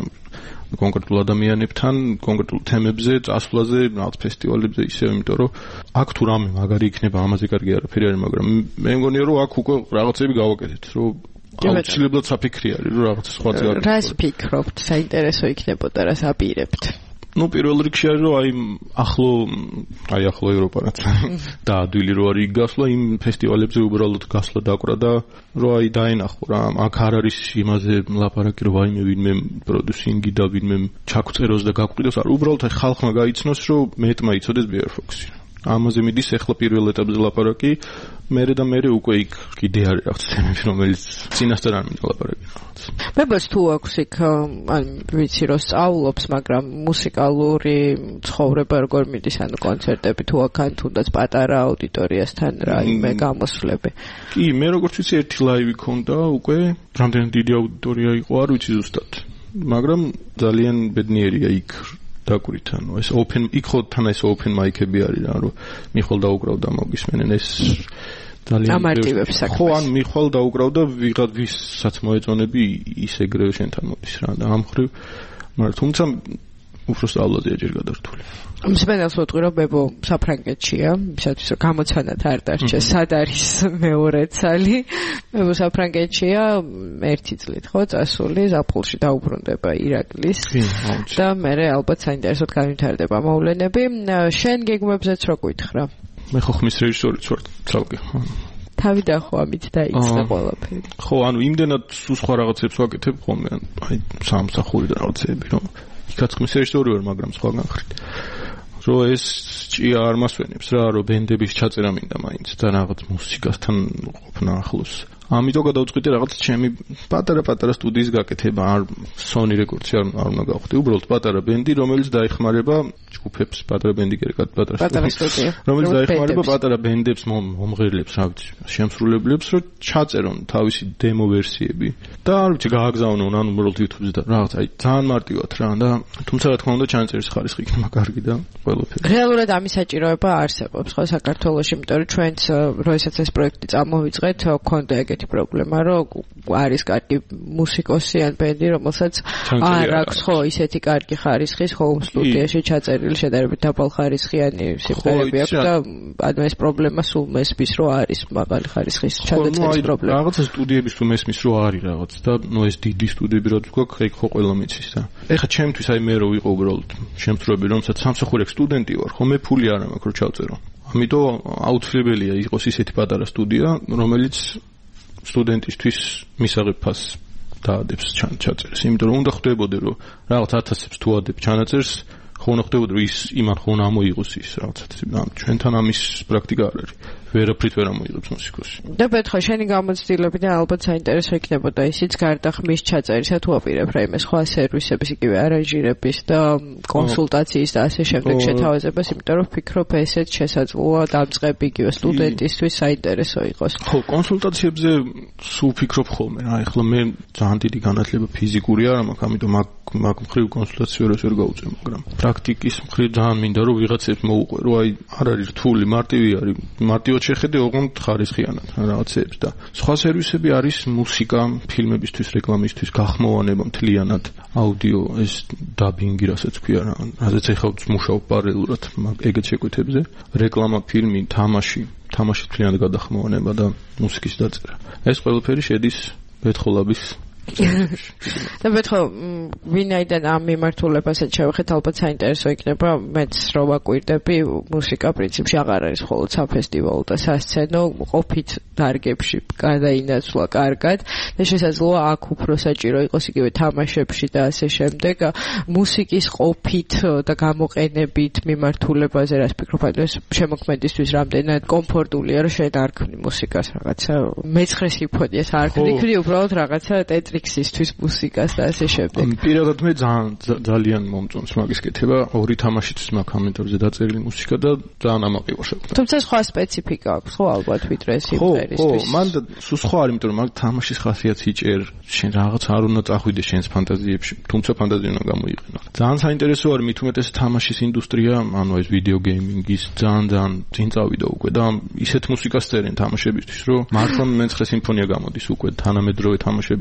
კონკრეტულ ადამიანებთან, კონკრეტულ თემებზე, წასვლაზე, რაღაც ფესტივალებზე ისე, იმიტომ რომ აქ თუ რამე მაგარი იქნება, ამაზე კარგი არაფერი არის, მაგრამ მე მგონია რომ აქ უკვე რაღაცები გავაკეთეთ, რომ აუცილებლად საფიქრი არის, რომ რაღაც სხვა ძაღლი. რას ფიქრობთ, საინტერესო იქნებოდა, რას აპირებთ? ну პირველ რიგში არის რომ აი ახლო აი ახლო ევროპანაც და ადვილი რო არის გასვლა იმ ფესტივალებზე უბრალოდ გასვლა დაკვრა და რო აი დაენახო რა აქ არ არის იმაზე ლაპარაკი რომ აი მე ვინმე პროდიუსინგი და ვინმე ჩაგვწეროს და გაგვყიდოს არ უბრალოდ აი ხალხმა გაიცნოს რომ მეტმა იცოდეს ბიორფოქსი ამაზე მიდის ახლა პირველ ეტაპზე ლაპარაკი მერე და მერე უკვე იქ კიდე არის რაღაც თემები რომელიც წინასწარ არ მინდა ლაპარაკი მეგობრს თუ აქვს იქ ან ვიცი რომ სწავლობს მაგრამ მუსიკალური ცხოვრება როგორ მიდის ანუ კონცერტები თუ აქ ან თუნდაც პატარა აუდიტორიასთან რა იმე გამოსვლები კი მე როგორც ვიცი ერთი ლაივი ქონდა უკვე რამდენი დიდი აუდიტორია იყო არ ვიცი ზუსტად მაგრამ ძალიან ბედნიერია იქ დაკვირით ანუ ეს open იქ ხო თან ეს open mic-ები არის რა რომ მიხვალ დაუკრავდა მოგისმენენ ეს ძალიან ამარტივებს საქმეს ხო ან მიხვალ დაუკრავდა ვიღაც ვისაც მოეწონები ის ეგრევე შენთან მოდის რა და ამ ხრივ მაგრამ თუმცა უფრო სწავლაზეა ჯერ გადართული მსმენელს ვიტყვი რომ ბებო საფრანგეთშია ისათვის რომ გამოცანად არ დარჩა სად არის მეორე ცალი ბებო საფრანგეთშია ერთი წლით ხო წასული ზაფხულში დაუბრუნდება ირაკლის და მე ალბათ საინტერესოდ განვითარდება მოვლენები შენ გეგმებზეც რო გითხრა მე ხო ხმის რეჟისორიც ვარ ცალკე თავიდან ხო ამით დაიწყე ყველაფერი ხო ანუ იმდენად სხვა რაღაცებს ვაკეთებ ხოლმე აი სამსახური და რაღაცები რომ იქაც ხმის რეჟისორი ვარ მაგრამ სხვა განხრით რომ ეს ჭია არ მასვენებს რა რომ ბენდების ჩაწერა მინდა მაინც და რაღაც მუსიკასთან ყოფნა ახლოს ამიტომ გადავწყვიტე რაღაც ჩემი პატარა-პატარა სტუდიის გაკეთება არ Sony Records არ არ უნდა გავხდე უბრალოდ პატარა ბენდი რომელიც დაეხმარება ჯგუფებს პატარა ბენდი კერკად პატარა სტუდია რომელიც დაეხმარება პატარა ბენდებს მომღერლებს რა ვიცი შემსრულებლებს რომ ჩაწერონ თავისი დემო ვერსიები და არ ვიცი გააგზავნონ ანუ უბრალოდ YouTube-ზე და რაღაც აი ძალიან მარტივად რა და თუმცა რა თქმა უნდა ჩანაწერის ხარისხი იქნება კარგი და ყველაფერი რეალურად ამის საჭიროება არსებობს ხო საქართველოში იმიტომ რომ ჩვენც როდესაც ეს პროექტი წამოვიწყეთ ქონდა ეგეთი პრობლემა რომ არის კარგი მუსიკოსი ან ბენდი რომელსაც არ აქვს ხო ისეთი კარგი ხარისხის home სტუდიაში ჩაწერილი შედარებით დაბალ ხარისხიანი სიმღერები აქვს და ანუ ეს პრობლემა სულ მესმის რომ არის მაღალი ხარისხის ჩაწერის პრობლემა რაღაცა სტუდიების თუ მესმის რომ არის რაღაც და ნუ ეს დიდი სტუდიები რაც გვაქვს ეგ ხო ყველა მიცის და ეხა ჩემთვის აი მე რო ვიყო უბრალოდ შემსრულებელი რომელსაც სამსახურე სტუდენტი ვარ ხო მე ფული არ მაქვს რომ ჩავწერო ამიტომ აუცილებელია იყოს ისეთი პატარა სტუდია რომელიც სტუდენტისთვის მისაღებფას დაადებს ჩაწერს. იმიტომ რომ უნდა ხვდებოდე რომ რაღაც ათასებს თუ ადებ ჩანაწერს, ხო უნდა ხვდებოდე რომ ის იმან ხო უნდა მოიღოს ის რაღაცა. ჩვენთან ამის პრაქტიკა არ არის. ვერაფრით ვერ ამოიღებს მუსიკოსი. და ბეთხო შენი გამოცდილებიდან ალბათ საინტერესო იქნებოდა ისიც გარდა ხმის ჩაწერისა თუ აპირებ რაიმე სხვა სერვისების იგივე არანჟირების და კონსულტაციის და ასე შემდეგ შეთავაზებას, იმიტომ რომ ვფიქრობ ესეც შესაძლოა დამწყები იგივე სტუდენტისთვის საინტერესო იყოს. ხო, კონსულტაციებზე სულ ვფიქრობ ხოლმე. რა, ეხლა მე ძალიან დიდი განათლება ფიზიკური არ მაქვს, ამიტომ მაგ მაგ მხრივ კონსულტაციებს ვერ გავუწევ, მაგრამ პრაქტიკის მხრივ ძალიან მინდა რომ ვიღაცებს მოუყვე, რომ აი არ არის რთული, მარტივი არის, მარტივად შეხედე ოღონდ ხარისხიანად რაღაცებს და სხვა სერვისები არის მუსიკა, ფილმებისთვის, რეკლამისთვის, გახმოვანება მთლიანად, აუდიო, ეს დაბინგი, რასაც ქვია, რაზეც ეხლა მუშაობ პარალელურად ეგეთ შეკვეთებზე, რეკლამა, ფილმი, თამაში, თამაში მთლიანად გადახმოვანება და მუსიკის დაწერა. ეს ყველაფერი შედის ბეთხოლაბის და ბეთხო ვინაიდან ამ მიმართულებასაც შევეხეთ ალბათ საინტერესო იქნება მეც რო ვაკვირდები მუსიკა პრინციპში აღარ არის მხოლოდ საფესტივალო და სასცენო ყოფით დარგებში გადაინაცვლა კარგად და შესაძლოა აქ უფრო საჭირო იყოს იგივე თამაშებში და ასე შემდეგ მუსიკის ყოფით და გამოყენებით მიმართულებაზე რას ფიქრობ ეს შემოქმედისთვის რამდენად კომფორტულია რომ შენ არ ქმნი მუსიკას რაღაცა მეცხრე სიმფონიას არ ქმნი უბრალოდ რაღაცა ტრიქსისთვის მუსიკას და ასე შემდეგ. პირადად მე ძალიან ძალიან მომწონს მაგის კეთება, ორი თამაშიც მაქვს ამენტორზე დაწერილი მუსიკა და ძალიან ამაყი ვარ. თუმცა სხვა სპეციფიკა აქვს, ხო ალბათ ვიდრე სიმღერისთვის. ხო, მან სულ სხვა არის, იმიტომ რომ მაგ თამაშის ხასიათი იჭერ, შენ რაღაც არ უნდა წახვიდეს შენს ფანტაზიებში, თუმცა ფანტაზია უნდა გამოიყენო. ძალიან საინტერესო არის მით უმეტეს თამაშის ინდუსტრია, ანუ ეს ვიდეო გეიმინგის ძალიან ძალიან წინ წავიდა უკვე და ისეთ მუსიკას წერენ თამაშებისთვის, რომ მართლა მეცხრე სიმფონია გამოდის უკვე თანამედროვე თამაშებისთვის.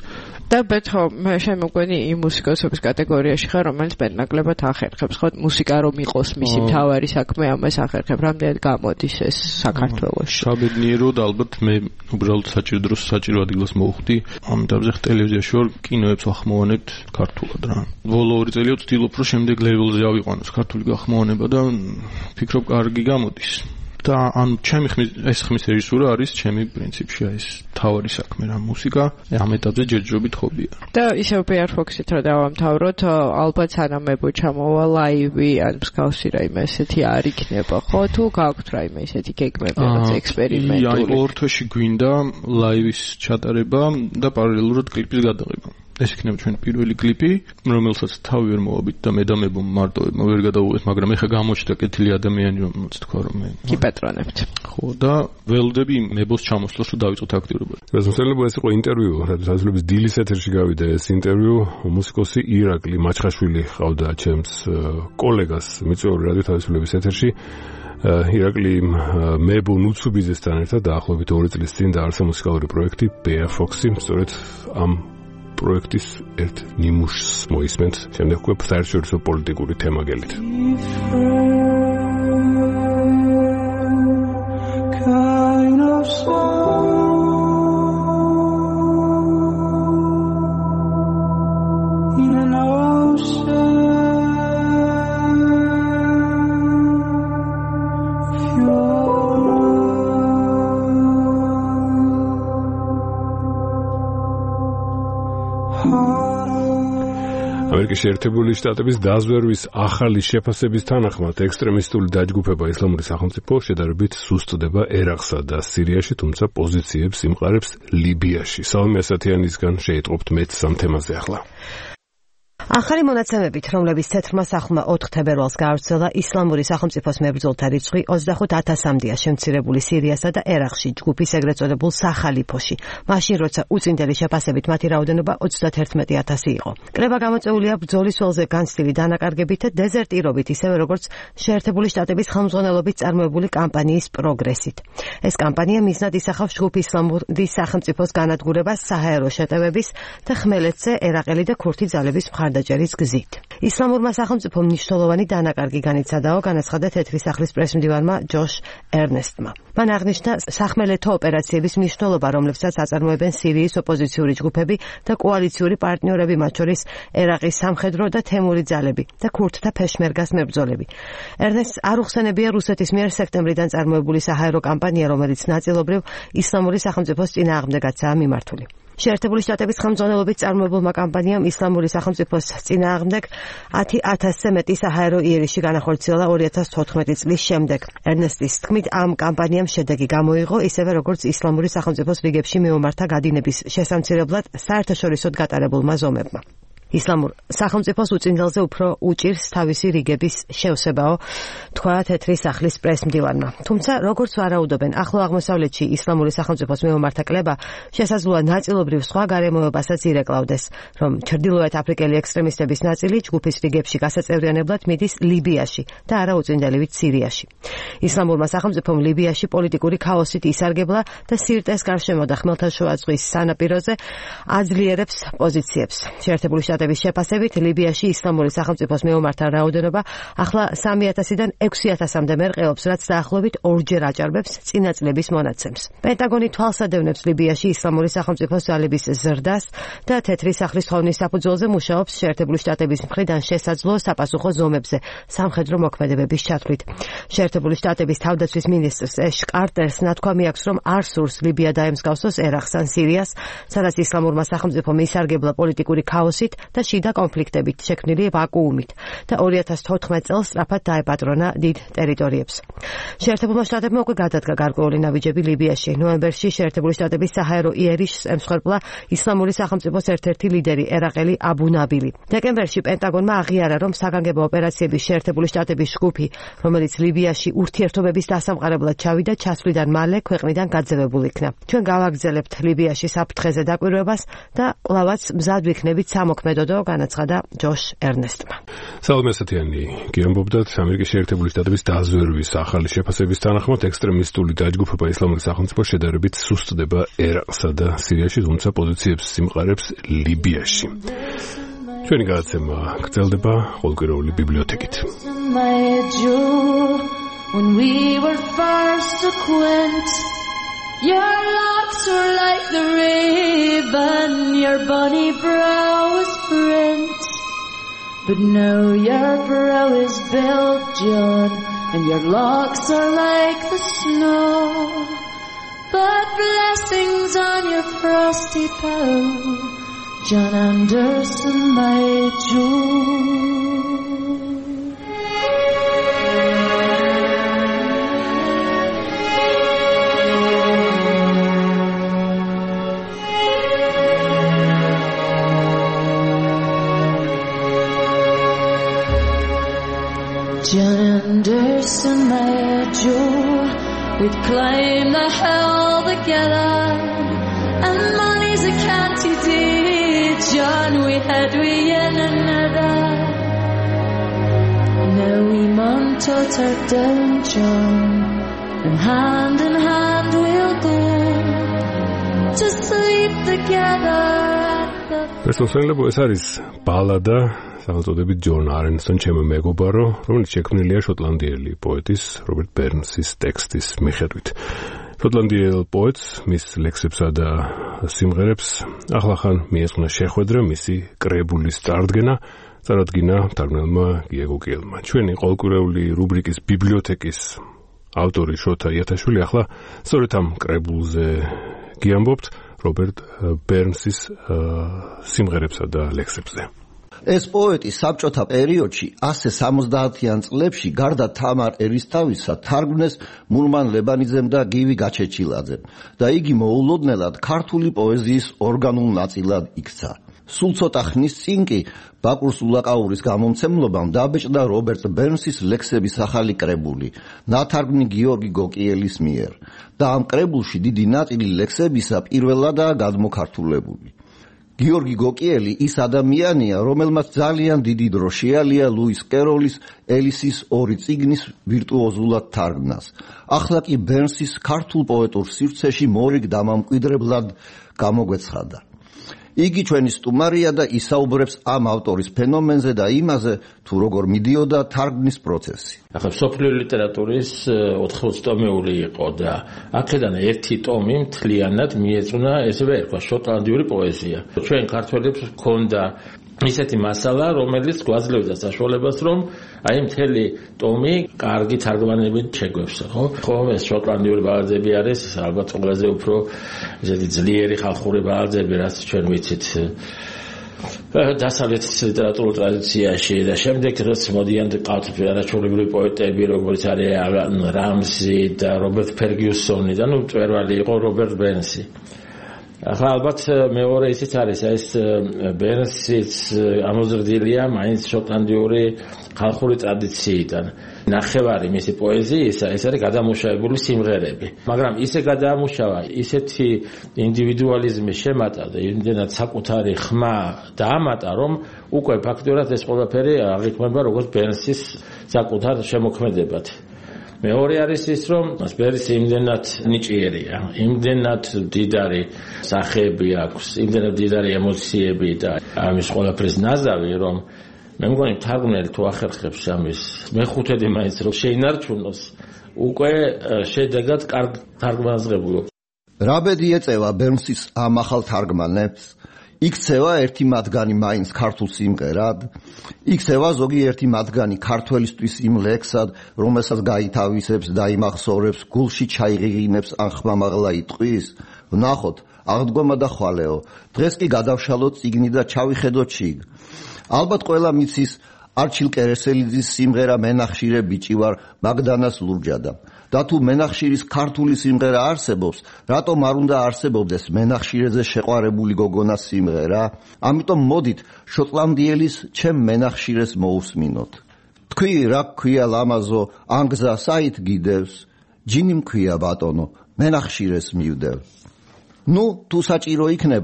და ბეთო მე შემოგვენი იმ მუსიკოსების კატეგორიაში ხარ, რომელიც მეტნაკლებად ახერხებს, ხო, მუსიკა რომ იყოს მისი მთავარი საქმე, ამას ახერხებ, რამდენად გამოდის ეს საქართველოში. საბედნიეროდ ალბათ მე უბრალოდ საჭირო დროს საჭირო ადგილას მოვხვდი. ამ დავზეხ ტელევიზიაში ვარ, კინოებს ახმოვანებთ ქართულად რა. ბოლო ორი წელია ვცდილობ რომ შემდეგ ლეველზე ავიყვანოს ქართული გახმოვანება და ფიქრობ კარგი გამოდის. და ან ჩემი ხმის ეს ხმის რეჟისურა არის ჩემი პრინციპში ეს თავარი საქმე რა მუსიკა ამ ეტაპზე ჯერჯერობით ხობია და ისევ Firefox-ით რა დავამთავროთ ალბათ სანამებო ჩამოვა ლაივი ან მსგავსი რაიმე ესეთი არ იქნება ხო თუ გაქვთ რაიმე ესეთი გეგმები რაღაც ექსპერიმენტული აი ორ თვეში გვინდა ლაივის ჩატარება და პარალელურად კლიპის გადაღება ეს იქნება ჩვენ პირველი კლიპი, რომელსაც თავი ვერ მოვაბით და მე და მე მარტოებმა ვერ გადავუღეს, მაგრამ ეხა გამოჩნდა კეთილი ადამიანი, რომელიც თქვა რომ მე კიპეტრონებთ. ხო და ველოდები მებოს ჩამოსვლას რომ დავიწყოთ აქტიურობა. გასასწორებელია ეს იყო ინტერვიუ, რადგან საზრობის დილის ეთერში გავიდა ეს ინტერვიუ, მუსიკოსი ირაკლი მაჩხაშვილი ყავდა ჩემს კოლეგას მიწვეული რადიო თავისუფლების ეთერში. ირაკლი მებო ნუცუბიძესთან ერთად დაახლოებით ორი წლის წინ დაარსა მუსიკალური პროექტი Firefox-ი, სწორედ ამ პროექტის ერთ ნიმუშს მოისმენთ, შემდეგ უკვე საერთაშორისო პოლიტიკური თემაგელით. Kind of song in an ocean ამერიკის შეერთებული შტატების დაზვერვის ახალი შეფასების თანახმად ექსტრემისტული დაჯგუფება ისლამური სახელმწიფო შედარებით სუსტდება ერაყსა და სირიაში, თუმცა პოზიციებს იმყარებს ლიბიაში. სალომე ასათიანისგან შეიტყობთ მეც სამ თემაზე ახლა. ახალი მონაცემებით, რომლების თეთრმა სახლმა ოთხ თებერვალს გაავრცელა ისლამური სახელმწიფოს მებრძოლთა რიცხვი ოცდახუთ ათასამდეა შემცირებული სირიასა და ერაყში ჯგუფის ეგრეთ წოდებულ სახალიფოში. მაშინ როცა უწინდელი შეფასებით მათი რაოდენობა ოცდათერთმეტი ათასი იყო. კრება გამოწვეულია ბრძოლის ველზე განცდილი დანაკარგებით და დეზერტირობით, ისევე როგორც შეერთებული შტატების ხელმძღვანელობით წარმოებული კამპანიის პროგრესით. ეს კამპანია მიზნად ისახავს ჯგუფ ისლამური სახელმწიფოს განადგურებას საჰაერო შეტევების და ხმელეთზე ერაყელი და ქურთი ძალების მხარდაჭერის გზით. ისლამურმა სახელმწიფომ მნიშვნელოვანი დანაკარგი განიცადაო, განაცხადა თეთრი სახლის პრესმდივანმა ჯოშ ერნესტმა. მან აღნიშნა სახმელეთო ოპერაციების მნიშვნელობა, რომლებსაც აწარმოებენ სირიის ოპოზიციური ჯგუფები და კოალიციური პარტნიორები, მათ შორის ერაყის სამხედრო და თემური ძალები და ქურთთა ფეშმერგას მებრძოლები. ერნესტს არ უხსენებია რუსეთის მიერ სექტემბრიდან წარმოებული საჰაერო კამპანია, რომელიც ნაწილობრივ ისლამური სახელმწიფოს წინააღმდეგაცაა მიმართული. შეერთებული შტატების ხელმძღვანელობით წარმოებულმა კამპანიამ ისლამური სახელმწიფოს წინააღმდეგ ათი ათასზე მეტი საჰაერო იერიში განახორციელა ორი ათას თოთხმეტი წლის შემდეგ. ერნესტის თქმით, ამ კამპანიამ შედეგი გამოიღო, ისევე როგორც ისლამური სახელმწიფოს რიგებში მეომართა გადინების შესამცირებლად საერთაშორისოდ გატარებულმა ზომებმა. ისლამურ სახელმწიფოს უწინდელზე უფრო უჭირს თავისი რიგების შევსებაო, თქვა თეთრი სახლის პრესმდივანმა. თუმცა, როგორც ვარაუდობენ, ახლო აღმოსავლეთში ისლამური სახელმწიფოს მეომართა კლება შესაძლოა ნაწილობრივ სხვა გარემოებასაც ირეკლავდეს, რომ ჩრდილოეთ აფრიკელი ექსტრემისტების ნაწილი ჯგუფის რიგებში გასაწევრიანებლად მიდის ლიბიაში და არა უწინდელივით სირიაში. ისლამურმა სახელმწიფომ ლიბიაში პოლიტიკური ქაოსით ისარგებლა და სირტეს გარშემო და ხმელთაშუა ზღვის სანაპიროზე აძლიერებს პოზიციებს. შეერთებული შტატების შეფასებით, ლიბიაში ისლამური სახელმწიფოს მეომართა რაოდენობა ახლა სამი ათასიდან ექვსი ათასამდე მერყეობს, რაც დაახლოებით ორჯერ აჭარბებს წინა წლების მონაცემს. პენტაგონი თვალს ადევნებს ლიბიაში ისლამური სახელმწიფოს ძალების ზრდას და თეთრი სახლის თხოვნის საფუძველზე მუშაობს შეერთებული შტატების მხრიდან შესაძლო საპასუხო ზომებზე სამხედრო მოქმედებების ჩათვლით. შეერთებული შტატების თავდაცვის მინისტრს ეშ კარტერს ნათქვამი აქვს, რომ არ სურს ლიბია დაემსგავსოს ერაყს ან სირიას, სადაც ისლამურმა სახელმწიფომ ისარგებლა პოლიტიკური ქაოსით და შიდა კონფლიქტებით შექმნილი ვაკუუმით და ორი ათას თოთხმეტ წელს სწრაფად დაეპატრონა დიდ ტერიტორიებს. შეერთებულმა შტატებმა უკვე გადადგა გარკვეული ნაბიჯები ლიბიაში. ნოემბერში შეერთებული შტატების საჰაერო იერიშს ემსხვერპლა ისლამური სახელმწიფოს ერთ-ერთი ლიდერი ერაყელი აბუ ნაბილი. დეკემბერში პენტაგონმა აღიარა, რომ საგანგებო ოპერაციების შეერთებული შტატების ჯგუფი, რომელიც ლიბიაში ურთიერთობების დასამყარებლად ჩავიდა, ჩასვლიდან მალე ქვეყნიდან გაძევებულ იქნა. ჩვენ გავაგრძელებთ ლიბიაში საფრთხეზე დაკვირვებას და კვლავაც მზად ვიქნებით სამოქმედო მეთოდო განაცხადა ჯოშ ერნესტმა. სალომე ასათიანი გიამბობდათ ამერიკის შეერთებული შტატების დაზვერვის ახალი შეფასების თანახმად ექსტრემისტული დაჯგუფება ისლამური სახელმწიფო შედარებით სუსტდება ერაყსა და სირიაში, თუმცა პოზიციებს სიმყარებს ლიბიაში. ჩვენი გადაცემა გრძელდება ყოველკვირეული ბიბლიოთეკით. When we were first acquainted, your locks were like the raven, your bonny brow was brent. But now your brow is built, John, and your locks are like the snow. But blessings on your frosty brow, John Anderson, my Joe. John Anderson, my Joe, we'd climb the hill together, and money's a canty day, John, we had we in another. Now we maun totter down, John, and hand in hand we'll go to sleep together. Personally, ეს არის ბალადა სახელწოდებით ჯონ არენსონ ჩემო მეგობარო, რომელიც შექმნილია შოტლანდიელი პოეტის რობერტ ბერნსის ტექსტის მიხედვით. შოტლანდიელ პოეტს, მის ლექსებსა და სიმღერებს ახლახან მიეძღვნა შეხვედრა მისი კრებულის წარდგენა, წარადგინა მთარგმნელმა გიეგო კილმა. ჩვენი ყოველკვირეული რუბრიკის ბიბლიოთეკის ავტორი შოთა იათაშვილი ახლა სწორედ ამ კრებულზე გიამბობთ რობერტ ბერნსის სიმღერებსა და ლექსებზე. ეს პოეტი საბჭოთა პერიოდში ასე სამოცდაათიან წლებში გარდა თამარ ერისთავისა თარგმნეს მურმან ლებანიძემ და გივი გაჩეჩილაძემ და იგი მოულოდნელად ქართული პოეზიის ორგანულ ნაწილად იქცა. სულ ცოტა ხნის წინ კი ბაკურ სულაკაურის გამომცემლობამ დაბეჭდა რობერტ ბერნსის ლექსების ახალი კრებული, ნათარგმნი გიორგი გოკიელის მიერ და ამ კრებულში დიდი ნაწილი ლექსებისა პირველადაა გადმოქართულებული. გიორგი გოკიელი ის ადამიანია, რომელმაც ძალიან დიდი დრო შეალია ლუის კეროლის ელისის ორი წიგნის ვირტუოზულად თარგმნას. ახლა კი ბერნსის ქართულ პოეტურ სივრცეში მორიგ დამამკვიდრებლად გამოგვეცხადა. იგი ჩვენი სტუმარია და ისაუბრებს ამ ავტორის ფენომენზე და იმაზე, თუ როგორ მიდიოდა თარგმნის პროცესი. ახლა სოფლიო ლიტერატურის ოთხმოცდაათწლეული იყო და აქედან ერთი ტომი მთლიანად მიეძღვნა, ესე ვერქვა, შოტლანდიური პოეზია. ჩვენ ქართველებს ჰქონდა ისეთი მასალა, რომელიც გვაძლევდა საშუალებას, რომ აი მთელი ტომი კარგი თარგმანებით შეგვეცვა, ხო? ხო, ეს შოტლანდიური ბალადები არის, ალბათ ყველაზე უფრო ესეთი ძლიერი ხალხური ბალადები, რაც ჩვენ ვიცით დასავლეთის ლიტერატურულ ტრადიციაში და შემდეგ რაც მოდიან ყავთ არაჩვეულებრივი პოეტები, როგორც არის ალან რამზი და რობერტ ფერგიუსონი და ნუ მწვერვალი იყო რობერტ ბერნსი. ახლა ალბათ მეორე ისიც არის, ეს ბერნსიც ამოზრდილია მაინც შოტლანდიური ხალხური ტრადიციიდან. ნახევარი მისი პოეზიისა ეს არის გადამუშავებული სიმღერები. მაგრამ ისე გადაამუშავა, ისეთი ინდივიდუალიზმი შემატა და იმდენად საკუთარი ხმა დაამატა, რომ უკვე ფაქტობრივად ეს ყველაფერი აღიქმება როგორც ბერნსის საკუთარ შემოქმედებად. მეორე არის ის, რომ ბერნსი იმდენად ნიჭიერია, იმდენად დიდარი სახეები აქვს, იმდენად დიდარი ემოციები და ამის ყველაფრის ნაზავი, რომ მე მგონი თარგმნელი თუ ახერხებს ამის მეხუთედი მაინც რომ შეინარჩუნოს, უკვე შედეგად კარგ თარგმანს ღებულობ. რა ბედი ეწევა ბერნსის ამ ახალ თარგმანებს? იქცევა ერთი მათგანი მაინც ქართულ სიმღერად, იქცევა ზოგიერთი მათგანი ქართველისთვის იმ ლექსად, რომელსაც გაითავისებს და იმახსოვრებს, გულში ჩაიღიღინებს ან ხმამაღლა იტყვის. ვნახოთ, აღდგომა და ხვალეო, დღეს კი გადავშალოთ წიგნი და ჩავიხედოთ შიგ. ალბათ ყველა მიცის არჩილ კერესელიძის სიმღერა მენახშირე ბიჭი ვარ მაგდანას ლურჯადა. და თუ მენახშირის ქართული სიმღერა არსებობს, რატომ არ უნდა არსებობდეს მენახშირეზე შეყვარებული გოგონას სიმღერა? ამიტომ მოდით შოტლანდიელის ჩემ მენახშირეს მოусმინოთ. თქვი რა ქვია ლამაზო, ანგზა საით გიდევს, ჯინი მქვია ბატონო, მენახშირეს მივდევ. ნუ თუ საჭირო იქნება,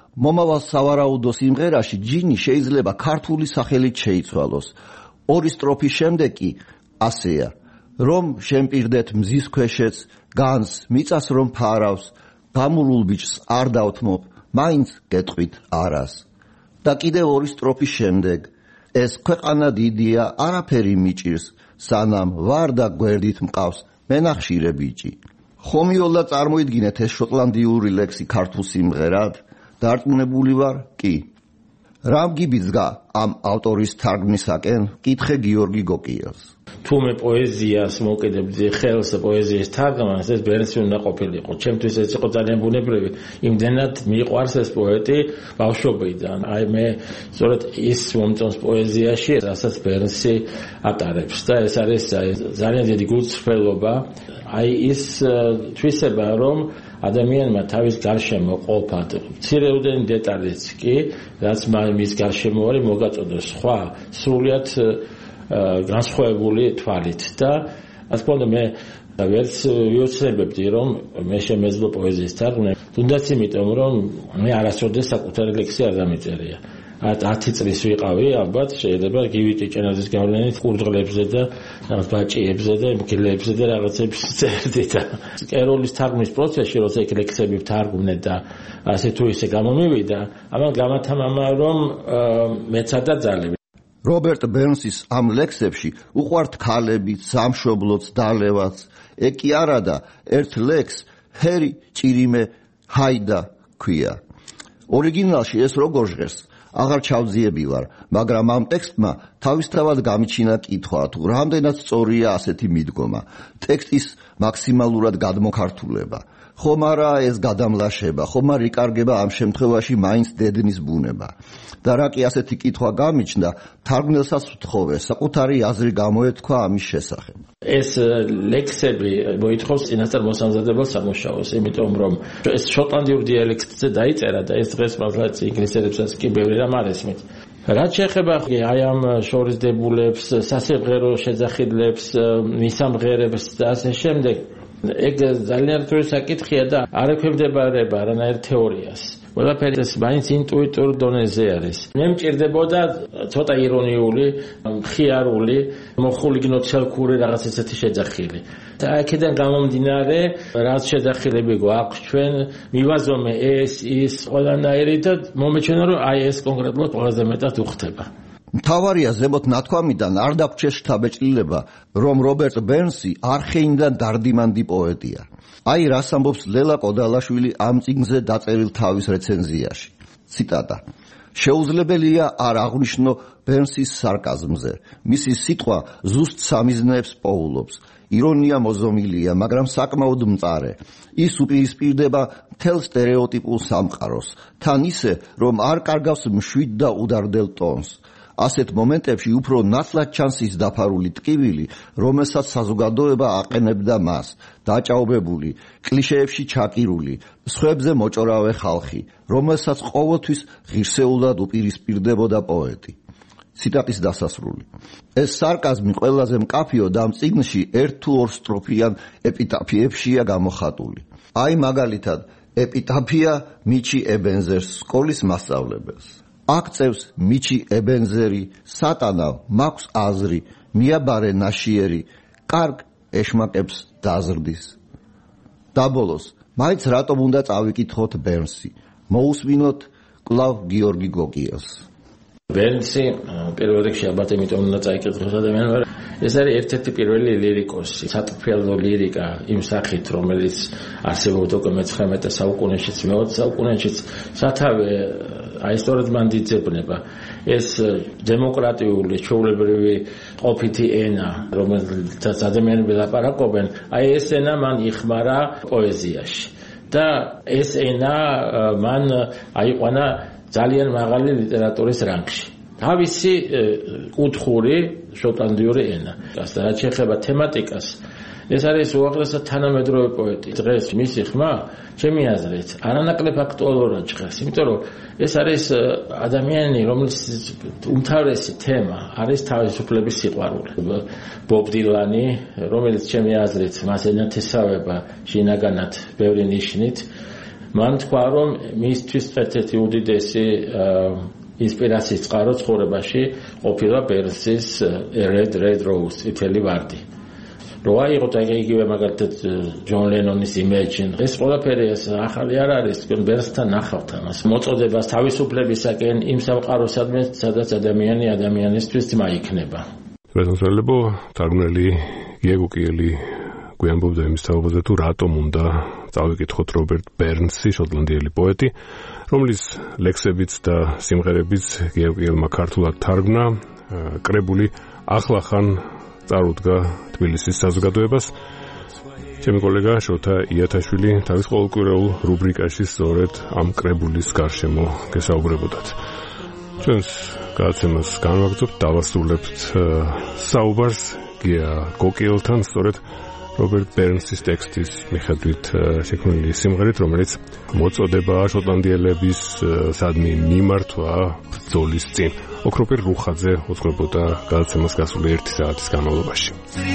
მომავალ სავარაუდო სიმღერაში ჯინი შეიძლება ქართული სახელით შეიცვალოს. ორი სტროფის შემდეგ კი ასეა: რომ შემპირდეთ მზის ქვეშეც, განს მიწას რომ ფარავს, გამურულ ბიჭს არ დავთმობ, მაინც გეტყვით არას. და კიდევ ორი სტროფის შემდეგ: ეს ქვეყანა დიდია, არაფერი მიჭირს, სანამ ვარ და გვერდით მყავს მენახშირე ბიჭი. ხომიოლა წარმოიდგინეთ ეს შოტლანდიური ლექსი ქართულ სიმღერად? დარწმუნებული ვარ, კი. რამ გიბიძგა ამ ავტორის თარგმნისაკენ? კითხე გიორგი გოკიელს. თუ მე პოეზიას მოკიდებდი ხელს პოეზიის თარგმანს, ეს ბერნსი უნდა ყოფილიყო. ჩემთვის ეს იყო ძალიან ბუნებრივი. იმდენად მიყვარს ეს პოეტი ბავშვობიდან. აი მე სწორედ ის მომწონს პოეზიაში, რასაც ბერნსი ატარებს და ეს არის ძალიან დიდი გულწრფელობა. აი ის თვისება, რომ ადამიანმა თავის გარშემო ყოფად მცირეოდენი დეტალიც კი, რაც მის გარშემო არის, მოგაწოდოს სხვა სრულიად განსხვავებული თვალით და ასე თქმა უნდა მე ვერც ვიოცნებებდი რომ მე შემეძლო პოეზიის თარგმნა, თუნდაც იმიტომ რომ მე არასოდეს საკუთარი ლექსი არ დამიწერია. ათი წლის ვიყავი, ალბათ შეიძლება გივი ჭეჭენაძის გავლენით ყურდღლებზე და რაღაც ბაჭიებზე და მგლებზე და რაღაცებს წერდი და ეროლის თარგმნის პროცესში როცა იქ ლექსები ვთარგმნე და ასე თუ ისე გამომივიდა, ამან გამათამამა რომ მეცადა ძალები. რობერტ ბერნსის ამ ლექსებში უყვართ ქალები, სამშობლოც, დალევაც. ეგ კი არა და ერთ ლექს ჰერი ჭირიმე ჰაიდა ქვია. ორიგინალში ეს როგორ ჟღერს? აღარ ჩავძიები ვარ, მაგრამ ამ ტექსტმა თავისთავად გამიჩინა კითხვა, თუ რამდენად სწორია ასეთი მიდგომა. ტექსტის მაქსიმალურად გადმოქართულება. ხომ არა ეს გადამლაშება, ხომ არ იკარგება ამ შემთხვევაში მაინც დედნის ბუნება. და რა კი ასეთი კითხვა გამიჩნდა, თარგმნელსაც ვთხოვე, საკუთარი აზრი გამოეთქვა ამის შესახებ. ეს ლექსები მოითხოვს წინასწარ მოსამზადებელ სამუშაოს, იმიტომ რომ ეს შოტლანდიურ დიალექტზე დაიწერა და ეს დღეს მართლაც ინგლისელებსაც კი ბევრი რამ არ ესმით. რაც შეეხება აი ამ შორისდებულებს, სასიმღერო შეძახილებს, მისამღერებს და ასე შემდეგ, ეგ ძალიან რთული საკითხია და არ ექვემდებარება არანაირ თეორიას. ყველაფერი ეს მაინც ინტუიტურ დონეზე არის. მე მჭირდებოდა ცოტა ირონიული, მხიარული, მოხულიგნო ცელქური რაღაც ესეთი შეძახილი. და აქედან გამომდინარე, რაც შეძახილები გვაქვს ჩვენ, მივაზომე ეს, ის, ყველანაირი და მომეჩვენა რომ აი ეს კონკრეტულად ყველაზე მეტად უხდება. მთავარია ზემოთ ნათქვამიდან არ დაგვრჩეს შთაბეჭდილება, რომ რობერტ ბერნსი არხეინიდან დარდიმანდი პოეტია. აი რას ამბობს ლელა კოდალაშვილი ამ წიგნზე დაწერილ თავის რეცენზიაში. ციტატა: შეუძლებელია არ აღვნიშნო ბერნსის სარკაზმზე. მისი სიტყვა ზუსტ სამიზნეებს პოულობს. ირონია მოზომილია, მაგრამ საკმაოდ მწარე. ის უპირისპირდება მთელ სტერეოტიპულ სამყაროს, თან ისე, რომ არ კარგავს მშვიდ და udardel ტონს. ასეთ მომენტებში უფრო ნათლად ჩანს ის დაფარული ტკივილი, რომელსაც საზოგადოება აყენებდა მას, დაჭაობებული, კლიშეებში ჩაკირული, სხვებზე მოჭორავე ხალხი, რომელსაც ყოველთვის ღირსეულად უპირისპირდებოდა პოეტი. ციტატის დასასრული. ეს სარკაზმი ყველაზე მკაფიო და ამ წიგნში ერთ თუ ორ სტროფიან ეპიტაფიებშია გამოხატული. აი მაგალითად, ეპიტაფია მიჩი ებენზერს, სკოლის მასწავლებელს. აქ წევს მიჩი ებენზერი, სატანავ, მაქვს აზრი, მიაბარე ნაშიერი, კარგ ეშმაკებს დაზრდის. დაბოლოს, მაინც რატომ უნდა წავიკითხოთ ბერნსი? მოусმინოთ კვლავ გიორგი გოგიელს. ბერნსი პირველ რიგში ალბათ იმიტომ უნდა წაიკითხოს ადამიანმა, ეს არის ერთ-ერთი პირველი ლირიკოსი, სატფელდო ლირიკა იმ სახით, რომელიც არსებობდა უკვე მეცხრამეტე საუკუნეშიც, მეოცე საუკუნეშიც, სათავე აი სწორედ მან დიდძებნება. ეს დემოკრატიული, ჩვეულებრივი ყოფითი ენა, რომელსაც ადამიანები ლაპარაკობენ, აი ეს ენა მან იხმარა პოეზიაში. და ეს ენა მან აიყვანა ძალიან მაღალი ლიტერატურის რანგში. თავისი კუთხური შოტლანდიური ენა. და რაც შეეხება თემატიკას, ეს არის უაღრესად თანამედროვე პოეტი. დღეს მისი ხმა, ჩემი აზრით, არანაკლებ აქტუალურად ჟღერს, იმიტომ რომ ეს არის ადამიანი, რომლის უმთავრესი თემა არის თავისუფლების სიყვარული. ბობ დილანი, რომელიც ჩემი აზრით მას ენათესავება შინაგანად ბევრი ნიშნით, მან თქვა, რომ მისთვის ერთ-ერთი უდიდესი ინსპირაციის წყარო ცხოვრებაში ყოფილა ბერნსის Red Red Rose, წითელი ვარდი. რო აიღო და იგივე მაგალითად ჯონ ლენონის Imagine. ეს ყველაფერი ეს ახალი არ არის, თქვენ ბერნსთან ნახავთ ამას. მოწოდებას თავისუფლებისაკენ იმ სამყაროსადმი, სადაც ადამიანი ადამიანისთვის ძმა იქნება. რეზონსელებო თარგმნელი გიეგო კიელი გვიანბობდა იმის თაობაზე თუ რატომ უნდა წავიკითხოთ რობერტ ბერნსი, შოტლანდიელი პოეტი, რომლის ლექსებიც და სიმღერებიც გიეგო კიელმა ქართულად თარგმნა, კრებული ახლახან წარუდგა თბილისის საზოგადოებას. ჩემი კოლეგა შოთა იათაშვილი თავის ყოველკვირეულ რუბრიკაში სწორედ ამ კრებულის გარშემო გესაუბრებოდათ. ჩვენს გადაცემას განვაგრძობთ, დავასრულებთ საუბარს გია გოკიელთან სწორედ რობერტ ბერნსის ტექსტის მიხედვით შექმნილი სიმღერით, რომელიც მოწოდებაა შოტლანდიელების სადმი მიმართვა ბრძოლის წინ. ოქროპირ რუხაძე უძღვებოდა გადაცემას გასული ერთი საათის განმავლობაში.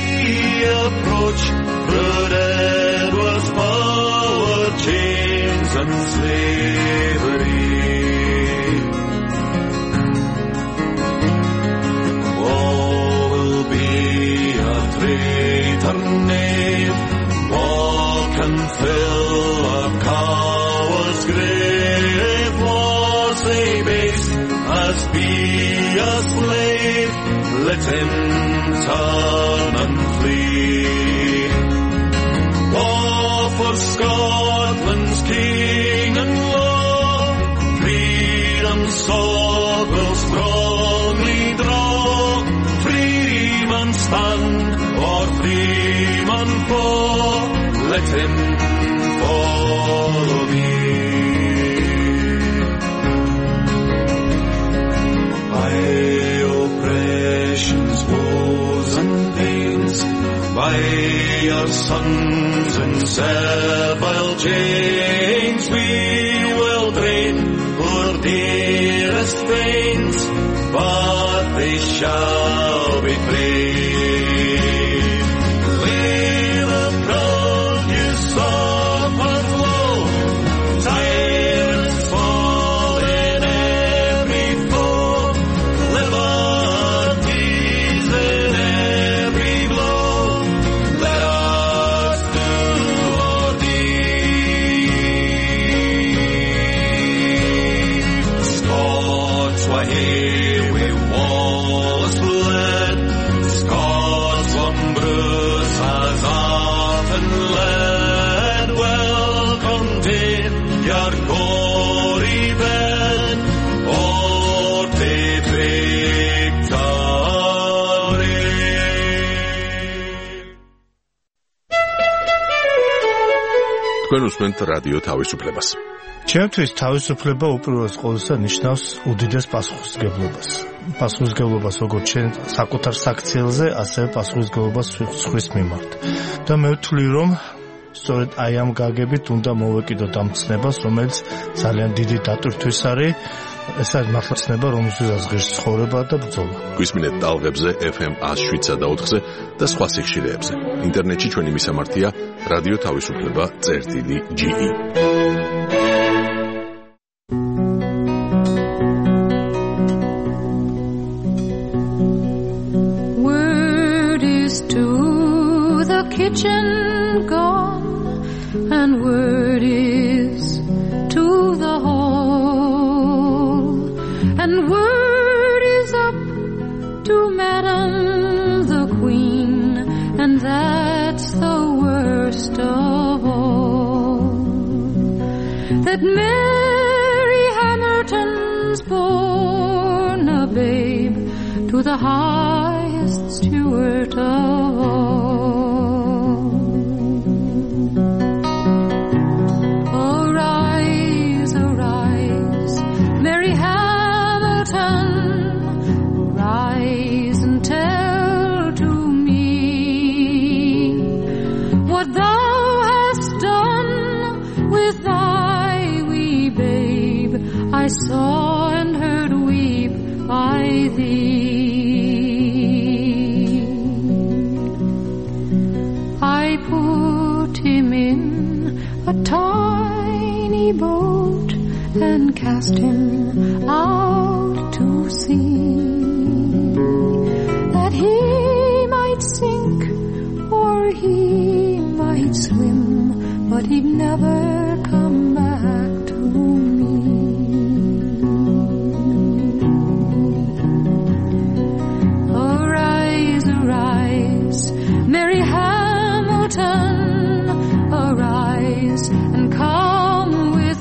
Walk and fill a coward's grave, was a base as be a slave, let him turn and flee. War for Scotland's king and law, freedom's sword will strongly draw, freeman stand or freeman fall, let him follow me. By oppression's woes and pains, by your sons in servile chains, we will drain our dearest veins, but they shall be free. თქვენ უსმენთ რადიო თავისუფლებას. ჩემთვის თავისუფლება უპირველეს ყოვლისა ნიშნავს უდიდეს პასუხისმგებლობას. პასუხისმგებლობას როგორც ჩვენ საკუთარ საქციელზე, ასევე პასუხისმგებლობას სხვის მიმართ. და მე ვთვლი, რომ სწორედ აი ამ გაგებით უნდა მოვეკიდოთ ამ ცნებას, რომელიც ძალიან დიდი დატვირთვის არის. ეს არის მართლა ცნება, რომელზეც ღირს ცხოვრება და ბრძოლა. გვისმინეთ ტალღებზე ეფ ემ one oh seven და ოთხზე და სხვა სიხშირეებზე. ინტერნეტში ჩვენი მისამართია რადიო თავისუფლება წერტილი ჯი ი. Word is to the kitchen gone, and word is to the hall, and word is up to Madam the Queen, and that's the worst of all, that Mary Hamilton's born a babe to the highest steward of all. Arise, arise, Mary Hamilton, rise and tell to me what thou hast done with thy wee babe. I saw and heard weep by thee. I put him in a tiny tiny boat and cast him out to sea, that he might sink or he might swim, but he'd never come back to me. Arise, arise, Mary Hamilton, arise and come with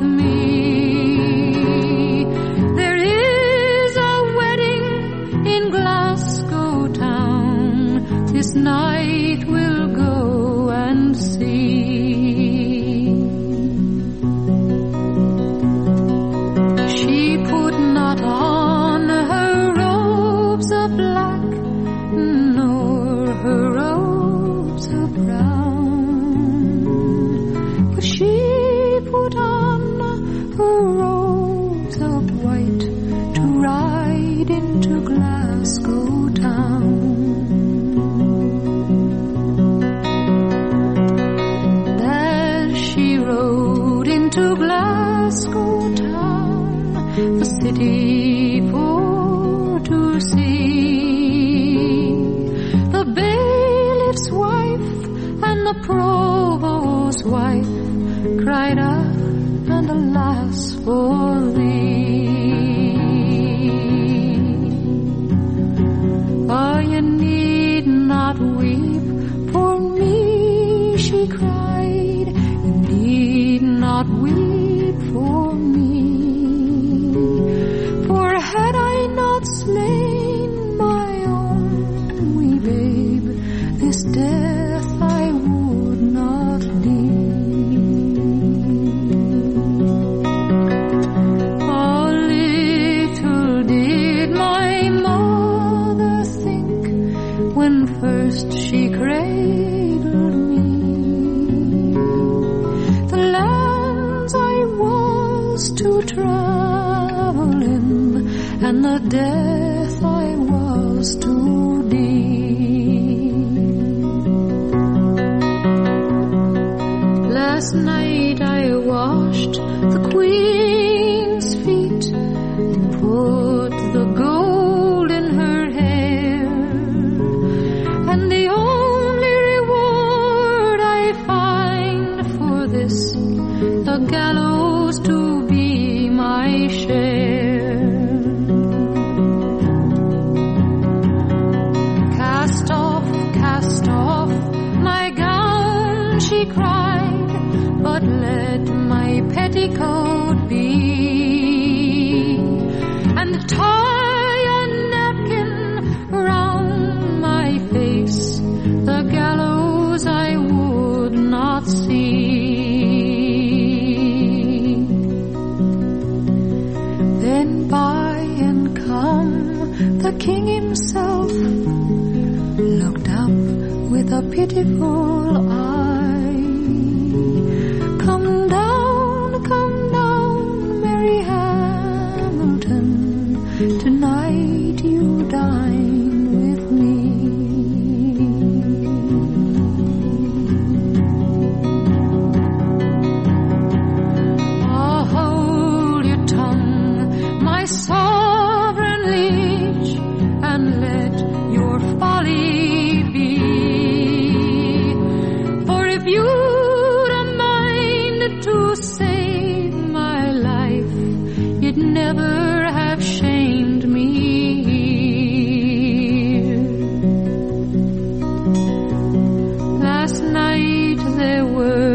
me. There is a wedding in Glasgow town, this night we'll go and see. She put not on her robes of black, nor her robes of brown, but she put on her robes of white to ride into Glasgow town. As she rode into Glasgow town, the city for to see, the bailiff's wife and the provost's wife cried out, and alas for thee. Oh, you need not weep for me, she cried, you need not weep for me, for had I not slain my own wee babe, this death I would not leave. Oh, little did my mother think when first she cradled me, the lands I was to travel in, and the death I was to deal. Last night I washed the Queen's feet and put the gold in her hair, and the only reward I find for this, the gallows to be my share. Cast off, cast off my gown, she cried, but let my petticoat be, and tie a napkin round my face, the gallows I would not see. Then by and come the king himself looked up with a pitiful eye. Come down, come down, Mary Hamilton, tonight you dine with me. Oh, hold your tongue, my sovereign liege, and let your folly be. For if you'd a mind to save my life, you'd never have shamed me here. Last night there were